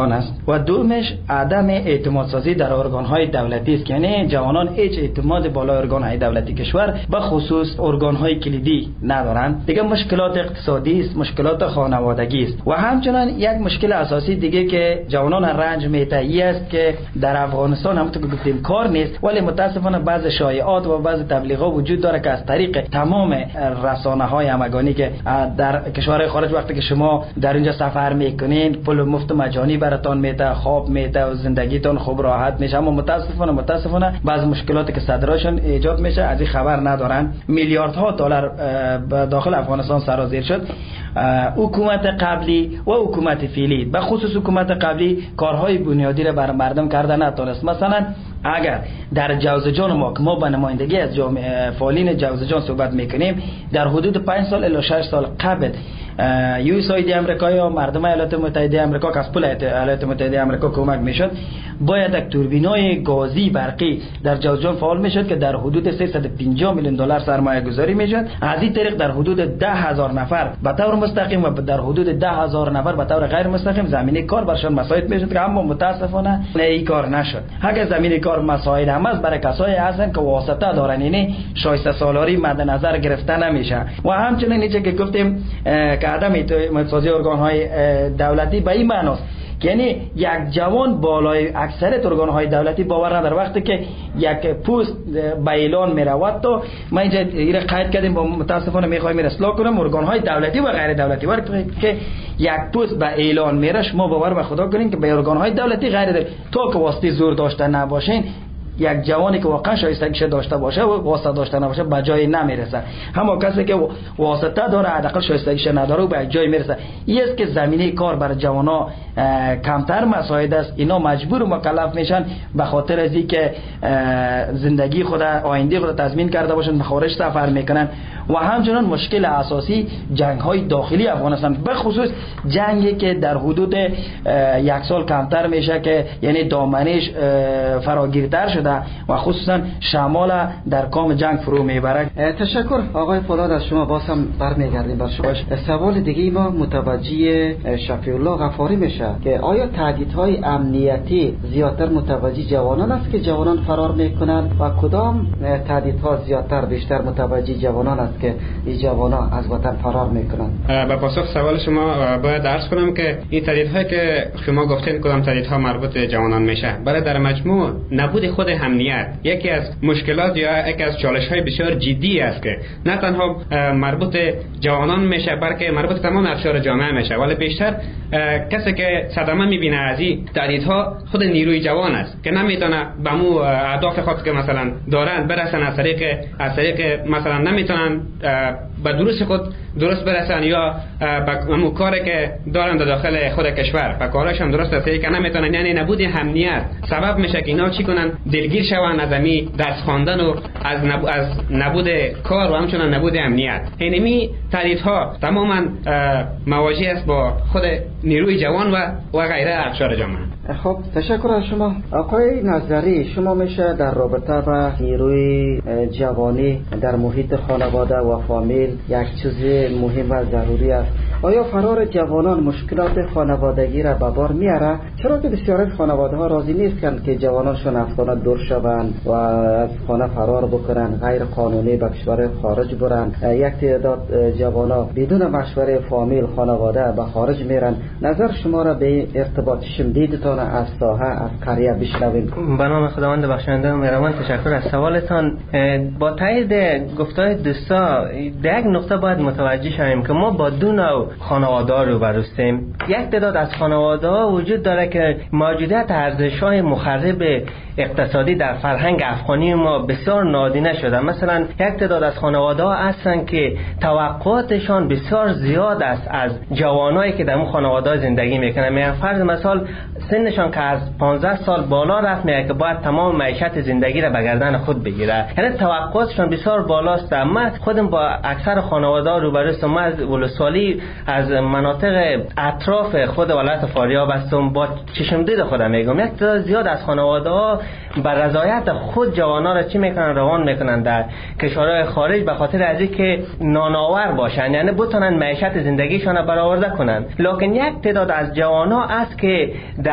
ارگان است و دومش عدم اعتماد سازی در ارگان های دولتی است، یعنی جوانان هیچ اعتماد بالای ارگان های دولتی کشور به خصوص ارگان های کلیدی ندارند. دیگه مشکلات اقتصادی است، مشکلات خانوادگی است و همچنین یک مشکل اساسی دیگه که جوانان رنج میتهی است که در افغانستان همونطور که گفتیم کار نیست، ولی متاسفانه بعض شایعات و بعض تبلیغات وجود داره که از طریق تمام رسانه های همگانی که در کشورهای خارج وقتی که شما در اینجا سفر میکنین پول مفت مجانی براتون میده، خواب میده و زندگیتون خوب راحت میشه، اما متاسفانه متاسفانه بعض مشکلاتی که صدراشون ایجاد میشه از این خبر ندارن. میلیاردها دلار داخل افغانستان سرازیر شد. حکومت قبلی و حکومت فعلی به خصوص حکومت قبلی کارهای بنیادی را بر مردم کرده نتونست. مثلا اگر در جوزجان ما که ما به نمایندگی از جامعه فعالین جوزجان صحبت میکنیم، در حدود پنج سال الی شش سال قبل یو اس آیدی امریکایی و مردم ایالات متحده آمریکا که از پول ایالات متحده آمریکا کمک میشد، باید یک توربینای گازی برقی در جوزجان فعال میشد که در حدود سیصد و پنجاه میلیون دلار سرمایه گذاری میشد. از این طریق در حدود ده هزار نفر به طور مستقیم و در حدود ده هزار نفر به طور غیر مستقیم زمینه کار برشان مساعد میشد که اما متاسفانه نه این کار نشد. اگر زمینه کار مساعد هم است برای کسایی هستن که واسطه دارن، یعنی شایسته سالاری مد نظر گرفته نمیشه. و همچنین اینجا که گفتیم که عدم اعتماد سازی ارگان های دولتی به این معناست یعنی یک جوان بالای اکثریت ارگان های دولتی باور نداره. وقتی که یک پست به اعلان میرود تو ما اینجا ایره قید کردیم با متاسفانه میخوایم اصلاح کنم ارگان های دولتی و غیر دولتی وقتی که یک پست به اعلان میره شما باور به خدا کنین که به ارگان های دولتی غیر دولتی تو که واسطه زور داشته نباشین، یک جوانی که واقعا شایستگیش داشته باشه و واسطه داشته نباشه به جای نمیرسه. همون کسی که واسطه داره حداقل شایستگیش نداره و به جای میرسه. این است که زمینه کار برای جوانا کمتر مساعد است. اینا مجبور و مکلف میشن به خاطر از اینکه زندگی خود آینده خود تضمین کرده باشن به خارج سفر میکنن. و همچنین مشکل اساسی جنگ های داخلی افغانستان، به خصوص جنگی که در حدود یک سال کمتر میشه که یعنی دامنش فراگیرتر شده و خصوصا شمال در کام جنگ فرو میبره. تشکر آقای فولاد، از شما باز هم برمیگردیم بر شما. سوال دیگه ما متوجه شفیع الله غفاری میشه که آیا تهدیدهای امنیتی زیادتر متوجه جوانان است که جوانان فرار میکنند و کدام تهدیدها زیادتر بیشتر متوجه جوانان است که این جوانان از وطن فرار میکنند؟ به پاسخ سوال شما باید عرض کنم که این تهدیدهایی که شما گفتین کدام تهدیدها مربوط به جوانان میشه، برای در مجموع نبود خود امنیت یکی از مشکلات یا یکی از چالش‌های بسیار جدی است که نه تنها مربوط جوانان میشه بلکه مربوط تمام اقشار جامعه میشه، ولی بیشتر کسی که صدمه میبینه از این تهدیدها خود نیروی جوان است که نمیتونه به مو اهداف خود که مثلا دارن برسن از طریق از طریق مثلا نمیتونن به درست خود درست برسن یا به مو کاری که دارن در داخل خود کشور و کاراشون درست است که نمیتونن، یعنی نبود امنیت سبب میشه که اینا چی کنن دلگیر شون از امی درس خواندن و از نبود از نبود کار و همچنین نبود امنیت. اینمی تهدیدها تماما مواجه است با خود نیروی جوان و و غیره اقشار جامعه. خب تشکر از شما. آقای نظری، شما میشه در رابطه با نیروی جوانی در محیط خانواده و فامیل یک چیز مهم و ضروری است. آیا فرار جوانان مشکلات خانوادگی را به بار میاره؟ چرا که بسیار از خانواده ها راضی نیستند که جوانانشون از خانه دور شوند و از خانه فرار بکنن، غیر قانونی به کشور خارج برن. یک تعداد جوانا بدون مشوره فامیل خانواده به خارج میرن. نظر شما را به ارتباط شمدیدتان از ساحه از قریه بشنویم. به نام خداوند بخشنده و مهربان تشکر از سوالتان. با تایید گفتهای دوستا در یک نقطه باید متوجه شویم که ما با دو نوع خانواده رو بروستیم. یک تعداد از خانواده ها وجود داره که موجودیت ارزش‌های مخرب اقتصادی در فرهنگ افغانی ما بسیار نادیده شده. مثلا یک تعداد از خانواده ها هستن که توقعاتشان بسیار زیاد است از جوانایی که در اون خانواده زندگی میکنن. میگن فرض مثال سنشان که از پانزده سال بالا رفت میگه که باید تمام معیشت زندگی را به گردن خود بگیره، یعنی توقعاتشان بسیار بالاست. من خودم با اکثر خانواده ها روبرو هستم. من از ولسوالی از مناطق اطراف خود ولایت فاریاب هستم، با چشم دید خودم میگم یک تعداد زیاد از خانواده ها بر رضایت خود جوانا را چی میکنن روان میکنن در کشورهای خارج به خاطر از اینکه نانآور باشن، یعنی بتونن معیشت زندگیشان را برآورده کنن. لکن یک تعداد از جوانا است که در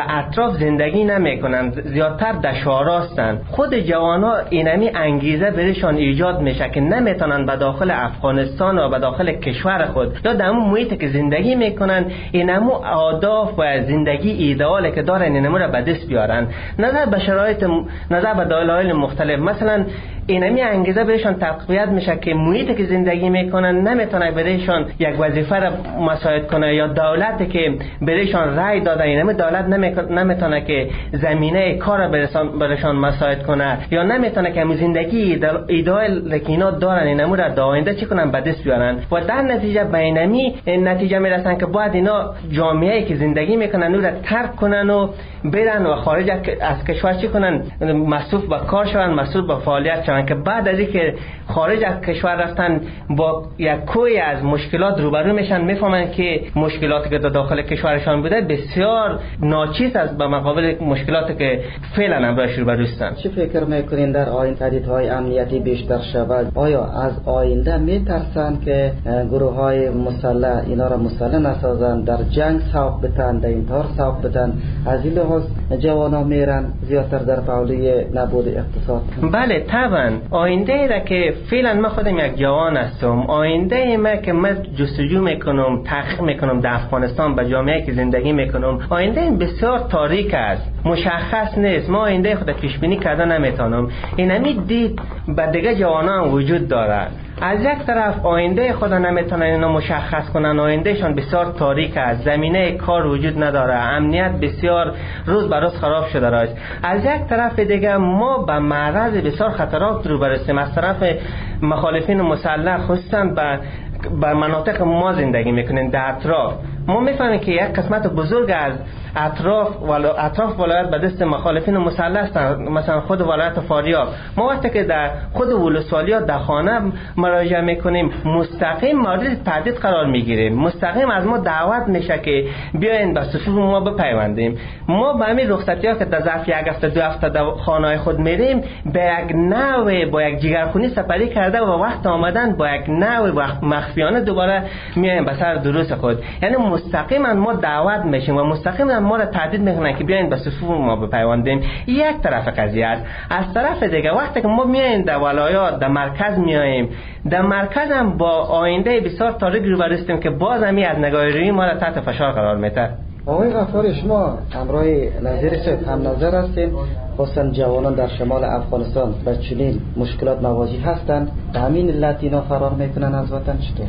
در اطراف زندگی نمیکنن، زیادتر در شهرها هستند. خود جوانها اینمی انگیزه برشان ایجاد میشه که نمیتونن به داخل افغانستان و به داخل کشور خود یا در اون محیطی که زندگی میکنن اینمو اهداف و زندگی ایدئالی که دارن اینمو را به دست بیارن. نظر به شرایط نظر به دلایل مختلف، مثلا اینمی انگیزه بهشان تقویت میشه که محیطی که زندگی میکنن نمیتونه برایشان یک وظیفه را مساعد کنه یا دولتی که برایشان رای داده اینمی دولت نمیتونه که زمینه کار برایشان مساعد کنه یا نمیتونه که زندگی ایدئال که اینا دارن اینمو را در آینده چی کنن به دست بیارن و در نتیجه به اینمی نتیجه میرسن که باید اینا جامعه‌ای که زندگی میکنن اون را ترک کنن و برن و خارج از کشور چی کنن، مصروف به کار شون، مصروف به فعالیت شون که بعد از اینکه خارج از کشور رفتن با یک کوی از مشکلات روبرو میشن، میفهمن که مشکلاتی که در داخل کشورشان بوده بسیار ناچیز است به مقابل مشکلاتی که فعلا امروز روبرو هستند. چه فکر میکنین در آینده تهدیدهای امنیتی بیشتر شود؟ آیا از آینده میترسن که گروه های مسلح اینا را مسلح نسازن، در جنگ سوق بتن، در انتحار سوق بتن؟ از این لحاظ جوانا میرن زیادتر در پهلوی نبود اقتصاد. بله طبعا آینده ای را که فعلا من خودم یک جوان هستم، آینده ای ما که من جستجو میکنم، تحقیق میکنم در افغانستان به جامعه که زندگی میکنم، آینده این بسیار تاریک است، مشخص نیست. ما آینده خود پیش بینی کردن نمیتونم. اینمی دید به دیگه جوانان وجود داره. از یک طرف آینده خود نمیتونن اینا مشخص کنن، آیندهشان بسیار تاریک است، زمینه کار وجود نداره، امنیت بسیار روز به روز خراب شده است. از یک طرف دیگه ما به معرض بسیار خطرات روبرو هستیم از طرف مخالفین مسلح، خصوصا به بر مناطق ما زندگی میکنین در اطراف. ما میفهمیم که یک قسمت بزرگ از اطراف ولا اطراف ولایت به دست مخالفین مسلح هستند، مثلا خود ولایت فاریاب. ما وقتی که در خود ولسوالیات در خانه مراجعه میکنیم مستقیم مورد تهدید قرار میگیریم، مستقیم از ما دعوت میشه که بیاین به صفوف ما بپیوندیم. ما به همین رخصتی‌ها که در ظرف یک هفته دو هفته در خانه‌های خود میریم به یک نوع با یک جگرخونی سپری کرده و وقت آمدن با یک نوع مخفیانه دوباره میایم به سر دروس خود. یعنی مستقیما ما دعوت میشیم و مستقیما ما را تهدید میکنن که بیاین به صفوف ما بپیوندیم. یک طرف قضیه است. از طرف دیگه وقتی که ما میایم در ولایات در مرکز میایم، در مرکز هم با آینده بسیار تاریک روبرو هستیم که باز هم از نگاهی ما را تحت فشار قرار میده. آقای غفاری، شما همراه نظیر صاحب هم نظر هستین، خصوصا جوانان در شمال افغانستان به چنین مشکلات مواجه هستند، به همین علت اینا فرار میکنن از وطن. چطور؟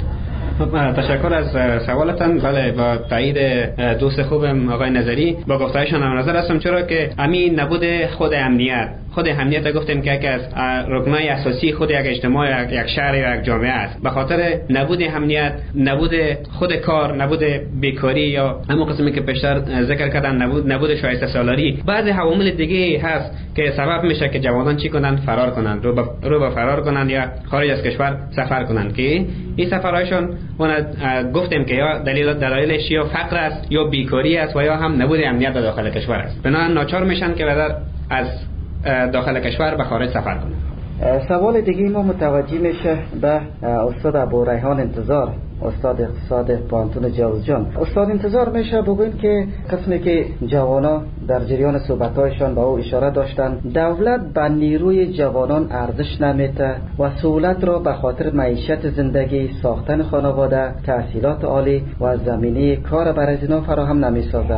تشکر از سوالتان. بله، با تایید دوست خوبم آقای نظری با گفتهایشان هم نظر هستم، چرا که همین نبود خود امنیت خود امنیت گفتیم که یکی از رکنای اساسی خود یک اجتماع، یک شهر یا یک جامعه است. به خاطر نبود امنیت، نبود خود کار، نبود بیکاری یا همون قسمی که پیشتر ذکر کردن، نبود نبود شایسته سالاری، بعضی عوامل دیگه هست که سبب میشه که جوانان چی کنن؟ فرار کنن، رو به رو به فرار کنن یا خارج از کشور سفر کنن. که این سفرهایشان اون گفتیم که یا دلیل دلایلش یا فقر است یا بیکاری است و یا هم نبود امنیت در داخل کشور است. بنابراین ناچار میشن که بدر از داخل کشور به خارج سفر کنند. سوال دیگه ما متوجه میشه به استاد ابو ریحان انتظار، استاد اقتصاد پانتون جوزجان. استاد انتظار میشه بگوین که قسمی که جوانا در جریان صحبتایشان به او اشاره داشتن، دولت به نیروی جوانان ارزش نمیده و سهولت را به خاطر معیشت زندگی، ساختن خانواده، تحصیلات عالی و زمینه کار برای اینا فراهم نمیسازه.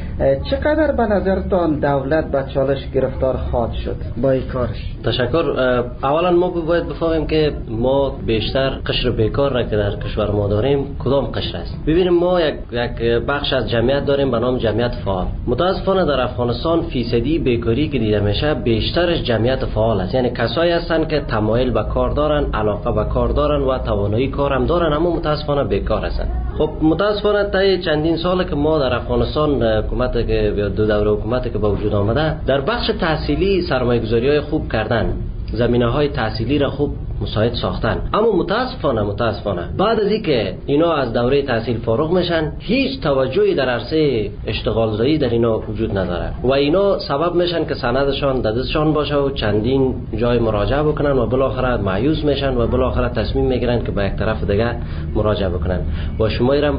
چقدر به نظرتان دولت به چالش گرفتار خواهد شد با این کارش؟ تشکر. اولا ما باید بفهمیم که ما بیشتر قشر بیکار را که در کشور ما داریم کدام قشر است. ببینیم ما یک یک بخش از جمعیت داریم به نام جمعیت فعال. متاسفانه در افغانستان فیصدی بیکاری که دیده میشه بیشترش جمعیت فعال است، یعنی کسایی هستند که تمایل به کار دارن، علاقه به کار دارن و توانایی کار هم دارن، اما متاسفانه بیکار هستند. خب متاسفانه تا چندین ساله که ما در افغانستان حکومت که دو دوره حکومتی که با وجود آمده در بخش تحصیلی سرمایه‌گذاری‌های خوب کردن، زمینه‌های تحصیلی را خوب مساعد ساختن، اما متاسفانه متاسفانه بعد از اینکه اینا از دوره تحصیل فارغ میشن هیچ توجهی در عرصه اشتغال زایی در اینا وجود نداره و اینا سبب میشن که سندشان در دستشان باشه و چندین جای مراجعه بکنن و بالاخره مایوس میشن و بالاخره تصمیم میگیرن که به یک طرف دیگه مراجعه بکنن و شمایرم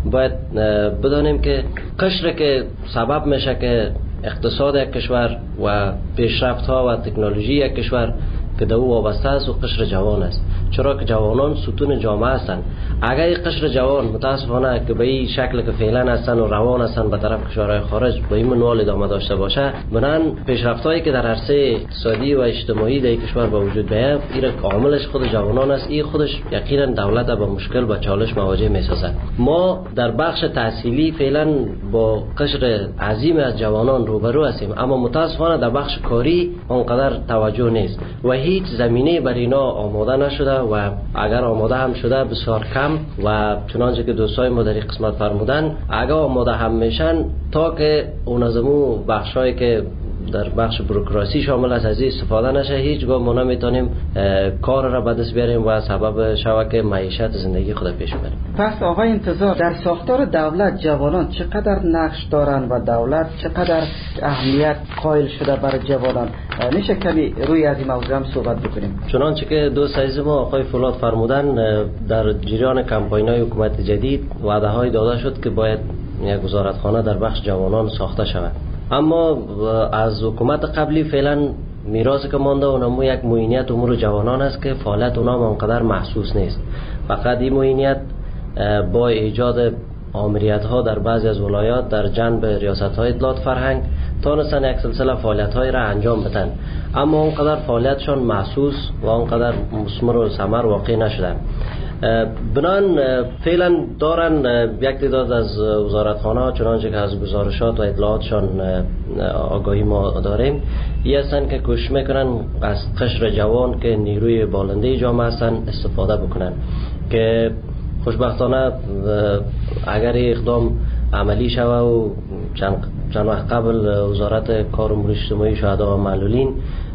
باید بدانیم که قشر که سبب میشه که اقتصاد یک کشور و پیشرفت ها و تکنولوژی یک کشور که به او وابسته است و قشر جوان است، چرا که جوانان ستون جامعه هستند. اگر این قشر جوان متاسفانه که به این شکل که فعلا هستند و روان هستند به طرف کشورهای خارج به این منوال ادامه داشته باشه، بنان پیشرفت‌هایی که در عرصه اقتصادی و اجتماعی در کشور به وجود بیاید، این عاملش خود جوانان است. این خودش یقینا دولت به مشکل و چالش مواجه می‌سازد. ما در بخش تحصیلی فعلا با قشر عظیم از جوانان روبرو هستیم، اما متاسفانه در بخش کاری اونقدر توجه نیست و هیچ زمینه بر اینا آماده نشده و اگر آماده هم شده بسیار کم و چنانچه که دوستای ما در این قسمت فرمودن اگر آماده هم میشن تا که اون از امو بخشایی که در بخش بروکراسی شامل است از استفاده نشه، هیچگاه ما نمیتونیم کار را به دست بیاریم و سبب شود که معیشت زندگی خود پیش بریم. پس آقای انتظار در ساختار دولت جوانان چقدر نقش دارن و دولت چقدر اهمیت قائل شده برای جوانان؟ میشه کمی روی از این موضوع هم صحبت بکنیم؟ چنانچه که دوست عزیز ما آقای فولاد فرمودن، در جریان کمپاین‌های حکومت جدید وعده‌های داده شد که باید یک وزارتخانه در بخش جوانان ساخته شود، اما از حکومت قبلی فعلا میراثی که مانده اونم یک معینیت امور جوانان است که فعالیت اونام اونقدر محسوس نیست. فقط این معینیت با ایجاد آمریت ها در بعضی از ولایات در جنب ریاست های اطلاعات فرهنگ تانستن یک سلسله فعالیت های را انجام بدن، اما اونقدر فعالیتشان محسوس و اونقدر مثمر و ثمر واقع نشدن. بنان فعلا دارن یک تعداد از وزارتخانه چنانچه که از گزارشات و اطلاعاتشان آگاهی ما داریم این هستن که کوشش میکنن از قشر جوان که نیروی بالنده جامعه هستن استفاده بکنن که خوشبختانه اگر اقدام عملی شوه و چند, چند وقت قبل وزارت کار امور اجتماعی شهدا و معلولین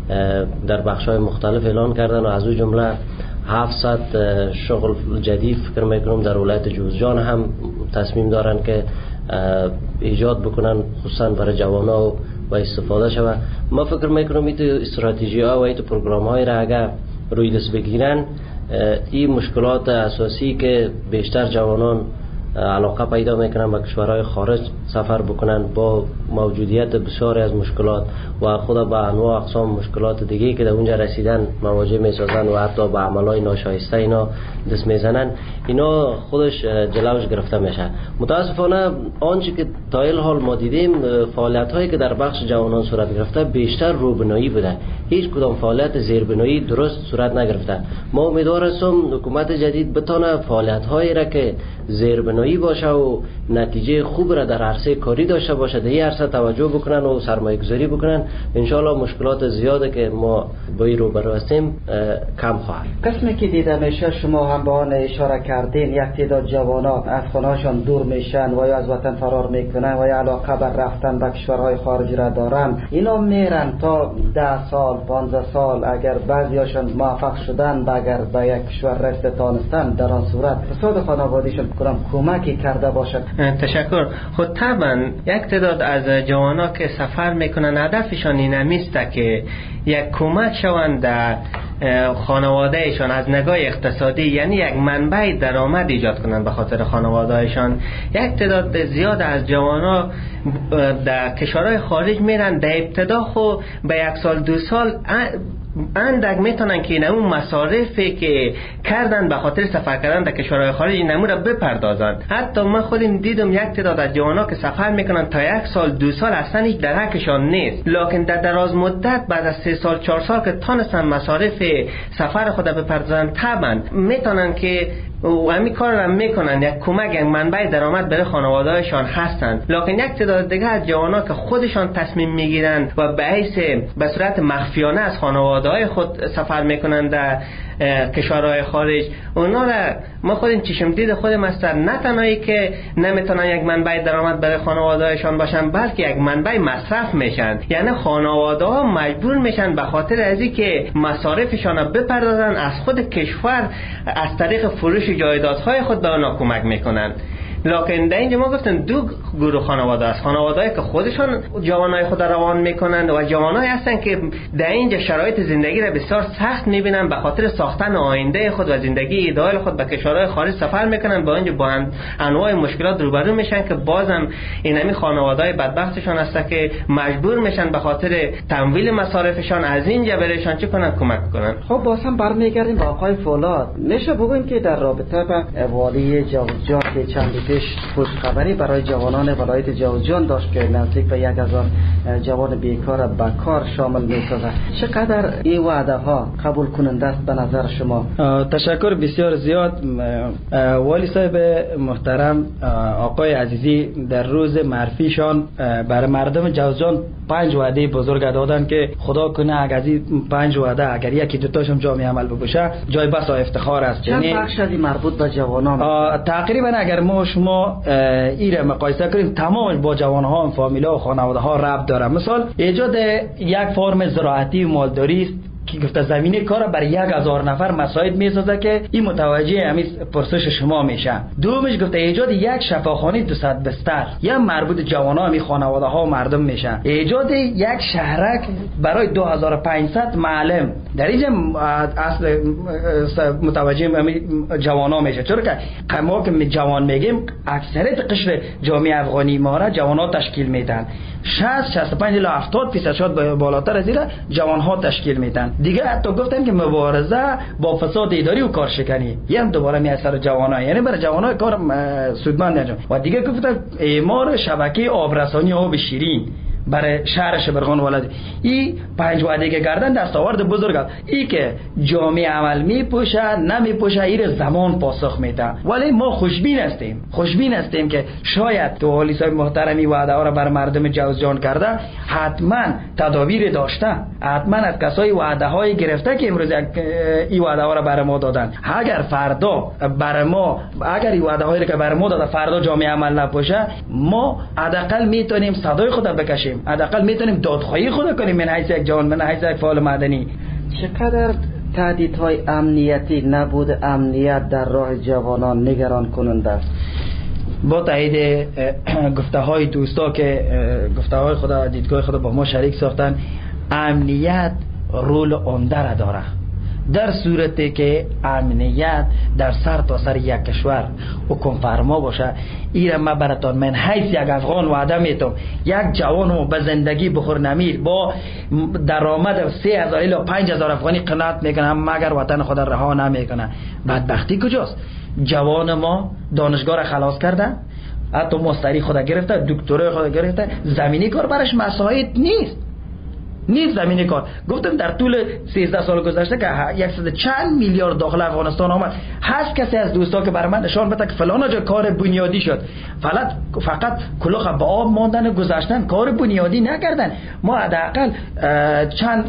در بخش‌های مختلف اعلان کردن و از او جمله هفتصد شغل جدید فکر میکنم در ولایت جوزجان هم تصمیم دارن که ایجاد بکنن خصوصا برای جوانا و استفاده شود. ما فکر میکنم این استراتژی ها و این پروگرام های را اگر روی دست بگیرن این مشکلات اساسی که بیشتر جوانان علاقه پیدا میکنن به کشورهای خارج سفر بکنن با موجودیت بسیاری از مشکلات و خود به انواع اقسام مشکلات دیگه که در اونجا رسیدن مواجه میسازن و حتی به عملهای ناشایسته اینا دست میزنن، اینا خودش جلوش گرفته میشه. متاسفانه آنچه که تا این حال ما دیدیم فعالیت هایی که در بخش جوانان صورت گرفته بیشتر روبنایی بوده، هیچ کدام فعالیت زیربنایی درست صورت نگرفته. ما امیدوار هستم حکومت جدید بتونه فعالیت هایی را که زیربنایی باشه و نتیجه خوب را در عرصه کاری داشته باشه در این عرصه توجه بکنن و سرمایه گذاری بکنن. انشالله مشکلات زیاده که ما با این روبرو هستیم کم خواهد. قسمی که دیده میشه شما هم به آن اشاره کردین، یک تعداد جوانان از خانه‌هاشان دور میشن و یا از وطن فرار میکنن و یا علاقه بر رفتن به کشورهای خارجی را دارن. اینا میرن تا ده سال پانزده سال، اگر بعضیاشون موفق شدن و اگر به یک کشور رفته تانستن در آن صورت فساد خانوادگیشون کنم کمکی کرده باشد. تشکر. خود طبعا یک تعداد از جوانا که سفر میکنن هدفشان این نیست که یک کمک شوند در خانوادهشان از نگاه اقتصادی، یعنی یک منبع درآمد ایجاد کنند به خاطر خانوادهشان. یک تعداد زیاد از جوانا در کشورهای خارج میرن، در ابتدا خو به یک سال دو سال اندک میتونن که اینمون مصارفی که کردن به خاطر سفر کردن در کشورهای خارج اینمون را بپردازن. حتی من خودم دیدم یک تعداد از جوانا که سفر میکنن تا یک سال دو سال اصلا هیچ درکشان نیست، لکن در دراز مدت بعد از سه سال چهار سال که تونستن مصارف سفر خود بپردازن طبعا میتونن که و همین کار را میکنن، یک کمک، یک منبع درآمد برای خانواده‌هاشان هستند. لکن یک تعداد دیگه از جوانا که خودشان تصمیم میگیرن و به حیث به صورت مخفیانه از خانواده‌های خود سفر میکنن در کشورهای خارج، اونا را ما خودم چشم دید خودم است نه تنهایی که نمیتونن یک منبع درآمد برای خانواده‌هاشان باشن، بلکه یک منبع مصرف میشن. یعنی خانواده‌ها مجبور میشن به خاطر از اینکه مصارفشان را بپردازن از خود کشور از طریق فروش جایدادهای خود به آنها کمک میکنن. لکن در اینجا ما گفتن دو گروه خانواده است. خانواده‌ای که خودشان جوانای خود روان میکنند و جوانایی هستن که در اینجا شرایط زندگی را بسیار سخت میبینن، به خاطر ساختن آینده خود و زندگی ایدئال خود به کشورهای خارج سفر میکنن، با اینجا با انواع مشکلات روبرو میشن که بازم اینمی خانواده‌های بدبختشان هست که مجبور میشن به خاطر تمویل مصارفشان از اینجا برشان چه کنن کمک کنن. خب باز هم برمیگردیم با آقای فولاد. میشه بگویم که در رابطه با والی جوزجان که چند پیش خوشخبری برای جوانان ولایت جوزجان داشت که نزدیک به یک هزار جوان بیکار به کار شامل می‌سازد، چقدر این وعده ها قبول کننده است به نظر شما؟ تشکر بسیار زیاد. والی صاحب محترم آقای عزیزی در روز معرفیشان برای مردم جوزجان پنج وعده بزرگ دادن که خدا کنه اگر از این پنج وعده اگر یکی دو تاشم جامع عمل بشه جای بس و افتخار است. چند بخش از این مربوط به جوانان؟ تقریبا اگر ما شما این را مقایسه کنیم تمام با جوانها و فامیلا و خانواده ها ربط داره. مثال ایجاد یک فرم زراعتی و مالداری است که گفته زمینه کار برای یک هزار نفر مساعد میسازه که این متوجه همین پرسش شما میشه. دومش گفته ایجاد یک شفاخانه دو صد بستر یا مربوط جوانا همین خانواده ها و مردم میشه. ایجاد یک شهرک برای دو هزار و پانصد معلم در اینجا اصل متوجه همین جوانا میشه، چرا که ما که جوان میگیم اکثریت قشر جامعه افغانی ما را جوانا تشکیل میدن. شصت شصت و پنج الی هفتاد درصد شاید بالاتر از این جوان ها تشکیل میدن. دیگه حتی گفتم که مبارزه با فساد اداری و کارشکنی یه هم دوباره می اثر جوانان، یعنی برای جوانای کار سودمند انجام. و دیگه گفتم اعمار شبکه آبرسانی آب شیرین برای شهر شبرغان ولایت. این پنج وعده که کردن دستاورد بزرگ است. این که جامعه عمل میپوشه نمیپوشه این زمان پاسخ میده. ولی ما خوشبین هستیم خوشبین هستیم که شاید تو والی صاحب محترمی وعده ها را بر مردم جوزجان کرده، حتما تدابیر داشته، حتما از کسای وعده های گرفته که امروز این وعده ها را بر ما دادن. اگر فردا بر ما اگر این وعده هایی که بر ما داده فردا جامعه عمل نپوشه، ما حداقل میتونیم صدای خود بکشیم، حداقل میتونیم دادخواهی خود کنیم من حیث یک جوان، من حیث یک فعال مدنی. چقدر تهدیدهای امنیتی نبود امنیت در راه جوانان نگران کننده است؟ با تایید گفته های دوستا که گفته های خدا دیدگاه خدا با ما شریک ساختن، امنیت رول عمده را داره. در صورتی که امنیت در سر تا سر یک کشور حکم فرما باشه، ایره ما براتون من حیث یک افغان وعده میتونم یک جوانو به زندگی بخور نمیر با درآمد سه هزار الی پنج هزار افغانی قناعت میکنه مگر وطن خود رها نمیکنه. بدبختی کجاست؟ جوان ما دانشگاه را خلاص کرده، حتی مستری خود گرفته، دکترای خود گرفته، زمینی کار برش مساعد نیست نیست زمینی کار. گفتم در طول سیزده سال گذشته که صد چند میلیارد داخل افغانستان آمد. هست کسی از دوستا که بر من نشان بده که فلان جا کار بنیادی شد؟ فقط فقط کلوخ با آب ماندن گذاشتن، کار بنیادی نکردن. ما حداقل چند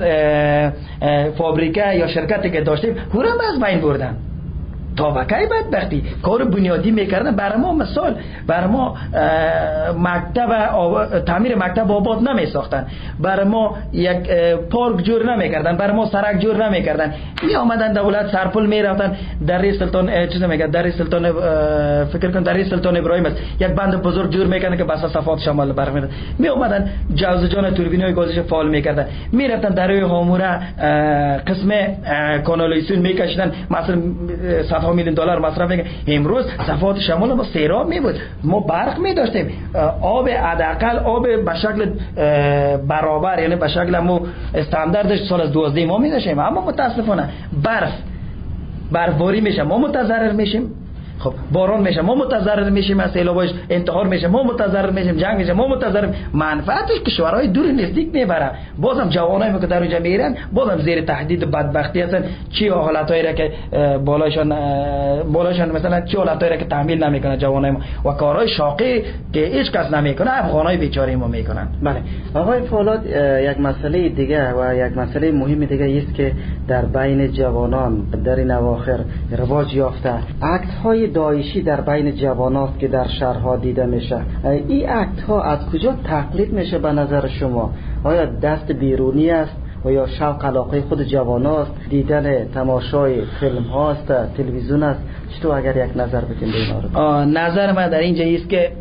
فابریکه یا شرکتی که داشتیم هرم از بین بردن. تا وکای بدبختی کار بنیادی میکردن. برای ما مثال برای ما مکتب تعمیر مکتب آباد نمیساختن، برای ما یک پارک جور نمیکردن، برای ما سرک جور نمیکردن. می آمدن دولت سرپل میرفتن در سلطان چیز میگه در سلطان فکر کن در سلطان ابراهیم است یک بند بزرگ جور میکردن که بس صفات شمال برمیاد. می آمدن جوزجان توربینای گازش فعال میکردن، میرفتن درای هاموره قسم کانالیزاسیون میکشیدن، مثلا صفحه میلیون دلار مصرف میکنه. امروز صفحات شمال ما سیراب می بود، ما برق می داشتیم، آب حداقل آب به شکل برابر یعنی به شکل مو استانداردش سال از دوازده ما می داشتیم. اما متاسفانه برف برفباری میشه ما متضرر میشیم، خب باران میشه ما متضرر میشیم، از سیلابش انتحار میشه ما متضرر میشیم، جنگ میشه ما متضرر. منفعتش کشورهای دور نزدیک میبره. بازم جوانایی که در اونجا میرن بازم زیر تهدید و بدبختی هستن. چی حالتایی را که بالایشان بالایشان مثلا چی حالتایی را که تحمل نمیکنه جوانای ما و کارهای شاقی که هیچ کس نمیکنه افغانای بیچاره ما میکنن. بله آقای فولاد، یک مسئله دیگه و یک مسئله مهم دیگه است که در بین جوانان در این اواخر رواج یافته اکت های داعشی در بین جوانات که در شهرها دیده میشه. این اکت ها از کجا تقلید میشه به نظر شما؟ آیا دست بیرونی است؟ و یا شوق علاقه خود جوان هاست، دیدن تماشای فیلم هاست، تلویزیون است. چطور اگر یک نظر بکنید اینا رو؟ نظر من در اینجا است که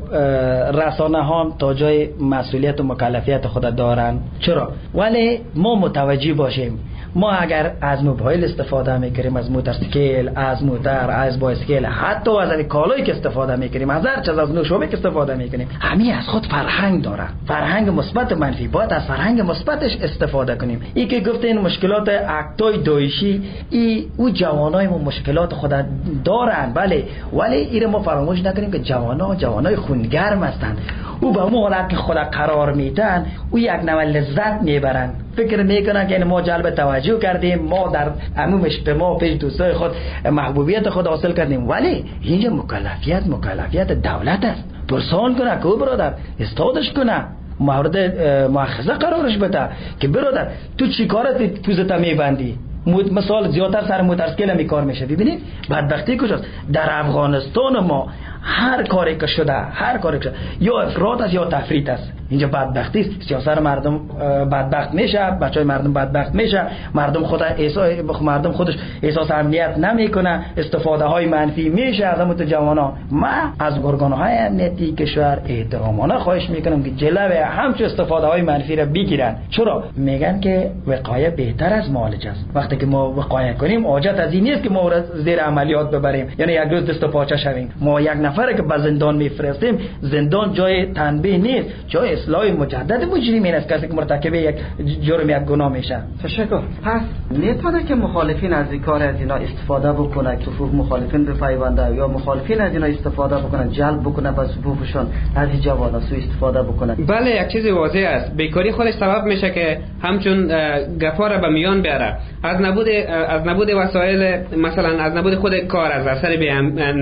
رسانه ها تا جای مسئولیت و مکلفیت خود دارن. چرا؟ ولی ما متوجه باشیم، ما اگر از موبایل استفاده میکنیم، از موتورسیکل، از موتر، از بایسکل، حتی از کالایی که استفاده میکنیم، از هر چیز، از نوشابه که استفاده میکنیم، همین از خود فرهنگ داره، فرهنگ مثبت و منفی. باید از فرهنگ مثبتش استفاده کنیم. این که گفتین مشکلات اکتای داعشی، ای او جوانای ما مشکلات خود دارن، بله، ولی این ما فراموش نکنیم که جوانا جوانای خونگرم هستند. او به اون حالت که خود قرار میدن، او یک نوع لذت میبرن، فکر میکنن که ما جلب توجه کردیم، ما در عموم اجتماع پیش دوستای خود محبوبیت خود حاصل کردیم. ولی اینجا مکلفیت مکلفیت دولت است. پرسان کنه که برادر استادش کنه، مورد مؤاخذه قرارش بده که برادر تو چی کارت پوزت میبندی؟ مثال زیادتر سر موتورسیکل می کار میشه. ببینید بدبختی کجاست؟ در افغانستان ما هر کاری که شده، هر کاری که شده، یا افراط است یا تفریط است. اینجا بدبختی است. سیاست مردم بدبخت میشه، بچهای مردم بدبخت میشه، مردم خود احساس مردم خودش احساس امنیت نمیکنه، استفاده های منفی میشه از همون جوانا. من از گرگان های امنیتی کشور احترامانه خواهش میکنم که جلوی همچون استفاده های منفی را بگیرن. چرا؟ میگن که وقایه بهتر از معالجه است. وقتی که ما وقایه کنیم، حاجت از این نیست که ما را زیر عملیات ببریم، یعنی یک روز دست و پاچه شویم. ما یک نفر که به زندان میفرستیم، زندان جای تنبیه نیست، جای اصلاح مجدد مجرمین است. کسی که مرتکب یک جرم یک گناه میشه. تشکر. پس میتونه که مخالفین از این کار از اینا استفاده بکنه، که صفوف مخالفین به پیونده، یا مخالفین از اینا استفاده بکنه، جلب بکنه به صفوفشون، از این جوانا سو استفاده بکنه. بله، یک چیز واضح است، بیکاری خودش سبب میشه که همچون گفار به میان بیاره. از نبود از نبود وسایل، مثلا از نبود خود کار، از اثر به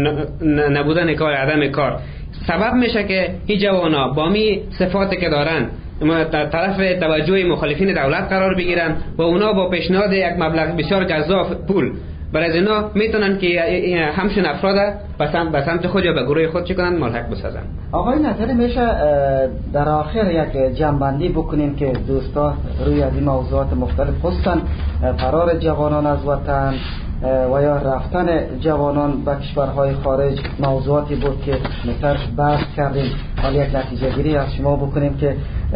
نبودن کار، عدم کار، سبب میشه که این جوانا با می صفاتی که دارن در طرف توجه مخالفین دولت قرار بگیرن و اونا با پیشنهاد یک مبلغ بسیار گزاف پول برای اینا میتونن که همشون افراد به سمت خود یا به گروه خود چکنن ملحق بسازن. آقای نظر میشه در آخر یک جنبندی بکنیم که دوستا روی از این موضوعات مختلف، خصوصا فرار جوانان از وطن و یا رفتن جوانان به کشورهای خارج، موضوعاتی بود که مثلا بحث کردیم. حالا یک نتیجه گیری از شما بکنیم که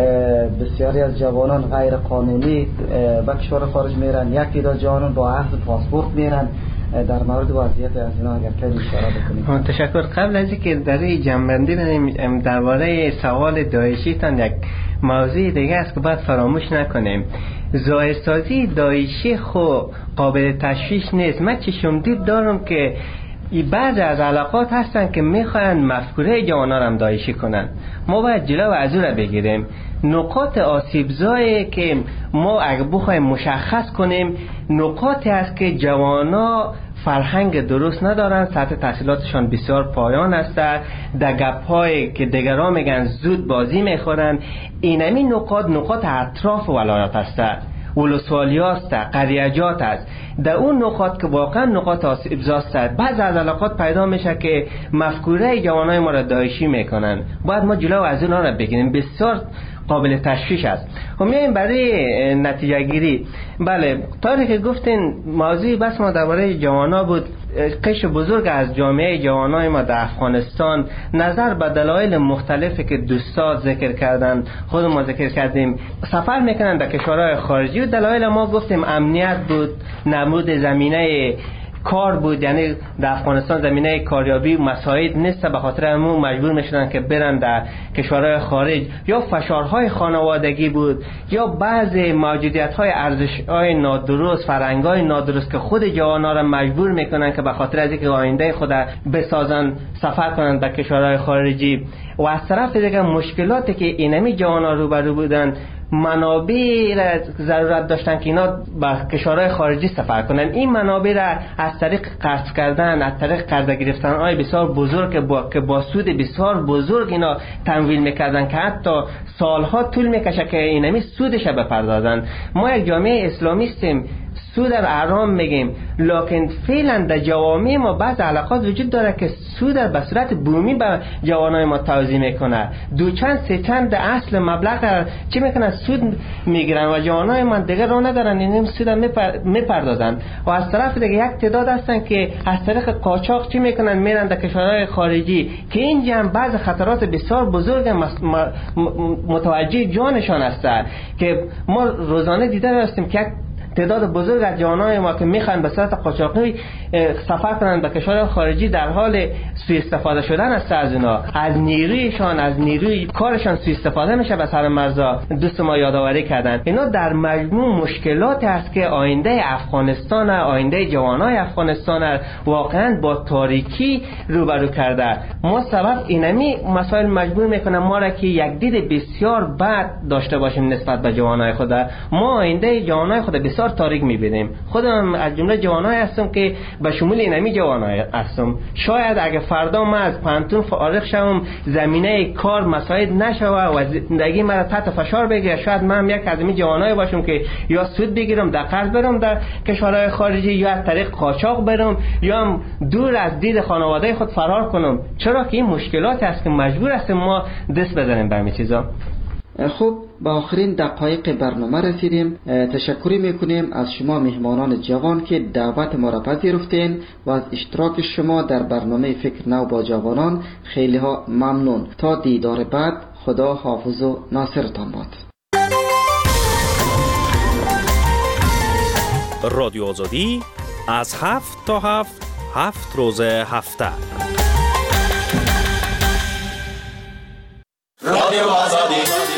بسیاری از جوانان غیر قانونی به کشور خارج میرن، یک تعداد جوانان با عقد پاسپورت میرن. در مورد وضعیت از اینا اگر کمی اشاره بکنیم. تشکر. قبل از اینکه در این جنبندی بریم درباره سوال داعشی تان، یک موضوع دیگه است که باید فراموش نکنیم. ظاهرسازی داعشی خو قابل تشویش نیست. من چشمدید دارم که بعضی از علاقات هستن که میخواین مفکوره جوانان هم داعشی کنن. ما باید جلو از اون رو بگیریم. نقاط آسیبزایی که ما اگه بخوایم مشخص کنیم، نقاطی است که جوانا فرهنگ درست ندارن، سطح تحصیلاتشان بسیار پایان است، در گپ‌هایی که دیگران میگن زود بازی میخورن. اینمی نقاط نقاط اطراف ولایت است، ولسوالی است، قریجات است. در اون نقاط که واقعا نقاط آسیبزا است، بعض از علاقات پیدا میشه که مفکوره جوانای ما را داعشی میکنن. باید ما جلو از اونها را بگیریم. بسیار قابل تشویش است. خب میایم برای نتیجه گیری. بله، طوری که گفتین موضوع بس ما درباره جوانا بود. قشر بزرگ از جامعه جوانای ما در افغانستان نظر به دلایل مختلفی که دوستا ذکر کردن، خود ما ذکر کردیم، سفر میکنن در کشورهای خارجی. و دلایل ما گفتیم امنیت بود، نمود زمینه کار بود، یعنی در افغانستان زمینه کاریابی مساعد نیست، به خاطر همون مجبور میشدن که برن در کشورهای خارج. یا فشارهای خانوادگی بود، یا بعض موجودیت‌های ارزش‌های نادرست، فرهنگ‌های نادرست که خود جوانا را مجبور میکنن که به خاطر از اینکه آینده خود بسازن سفر کنن در کشورهای خارجی. و از طرف دیگه مشکلاتی که اینمی جوانا روبرو بودن، منابع را ضرورت داشتن که اینا به کشورهای خارجی سفر کنن. این منابع را از طریق قرض کردن، از طریق قرض گرفتن های بسیار بزرگ با که با سود بسیار بزرگ اینا تمویل میکردن که حتی سالها طول میکشه که اینمی سودش بپردازن. ما یک جامعه اسلامی هستیم، سود حرام میگیم، لکن فعلا در جوامع ما بعض علاقات وجود داره که سود به صورت بومی به جوانای ما توزیع میکنه. دو چند سه چند اصل مبلغ چی میکنن سود میگیرن و جوانای ما دیگه رو ندارن این سود میپردازن. و از طرف دیگه یک تعداد هستن که از طریق قاچاق چی میکنن میرن در کشورهای خارجی که اینجا هم بعض خطرات بسیار بزرگ متوجه جانشان هستن که ما روزانه دیده هستیم که تعداد بزرگ از جوانای ما که میخوان به صورت قاچاقی سفر کنن به کشور خارجی در حال سوء استفاده شدن است از اونا، از نیرویشان از نیروی کارشان سوء استفاده میشه به سر مرزا. دوست ما یادآوری کردن اینا در مجموع مشکلاتی است که آینده افغانستان، آینده جوانای افغانستان واقعا با تاریکی روبرو کرده. ما سبب اینمی مسائل مجبور میکنه ما را که یک دید بسیار بد داشته باشیم نسبت به جوانای خود. ما آینده جوانای خود بسیار تاریک میبینیم. خودم از جمله جوانای هستم که به شمول اینمی جوانای هستم. شاید اگه فردا من از پانتون فارغ شوم زمینه کار مساعد نشوه و زندگی مرا تحت فشار بگیره، شاید من یک از این جوانای باشم که یا سود بگیرم در قرض برم در کشورهای خارجی یا از طریق قاچاق برم یا هم دور از دید خانواده خود فرار کنم. چرا که این مشکلات است که مجبور هستیم ما دست بزنیم به همین چیزا. خب به آخرین دقایق برنامه رسیدیم. تشکری میکنیم از شما مهمانان جوان که دعوت ما را پذیرفتین و از اشتراک شما در برنامه فکر نو با جوانان خیلی ها ممنون. تا دیدار بعد، خدا حافظ و ناصرتان باد. رادیو آزادی از هفت تا هفت هفت روز هفته. رادیو آزادی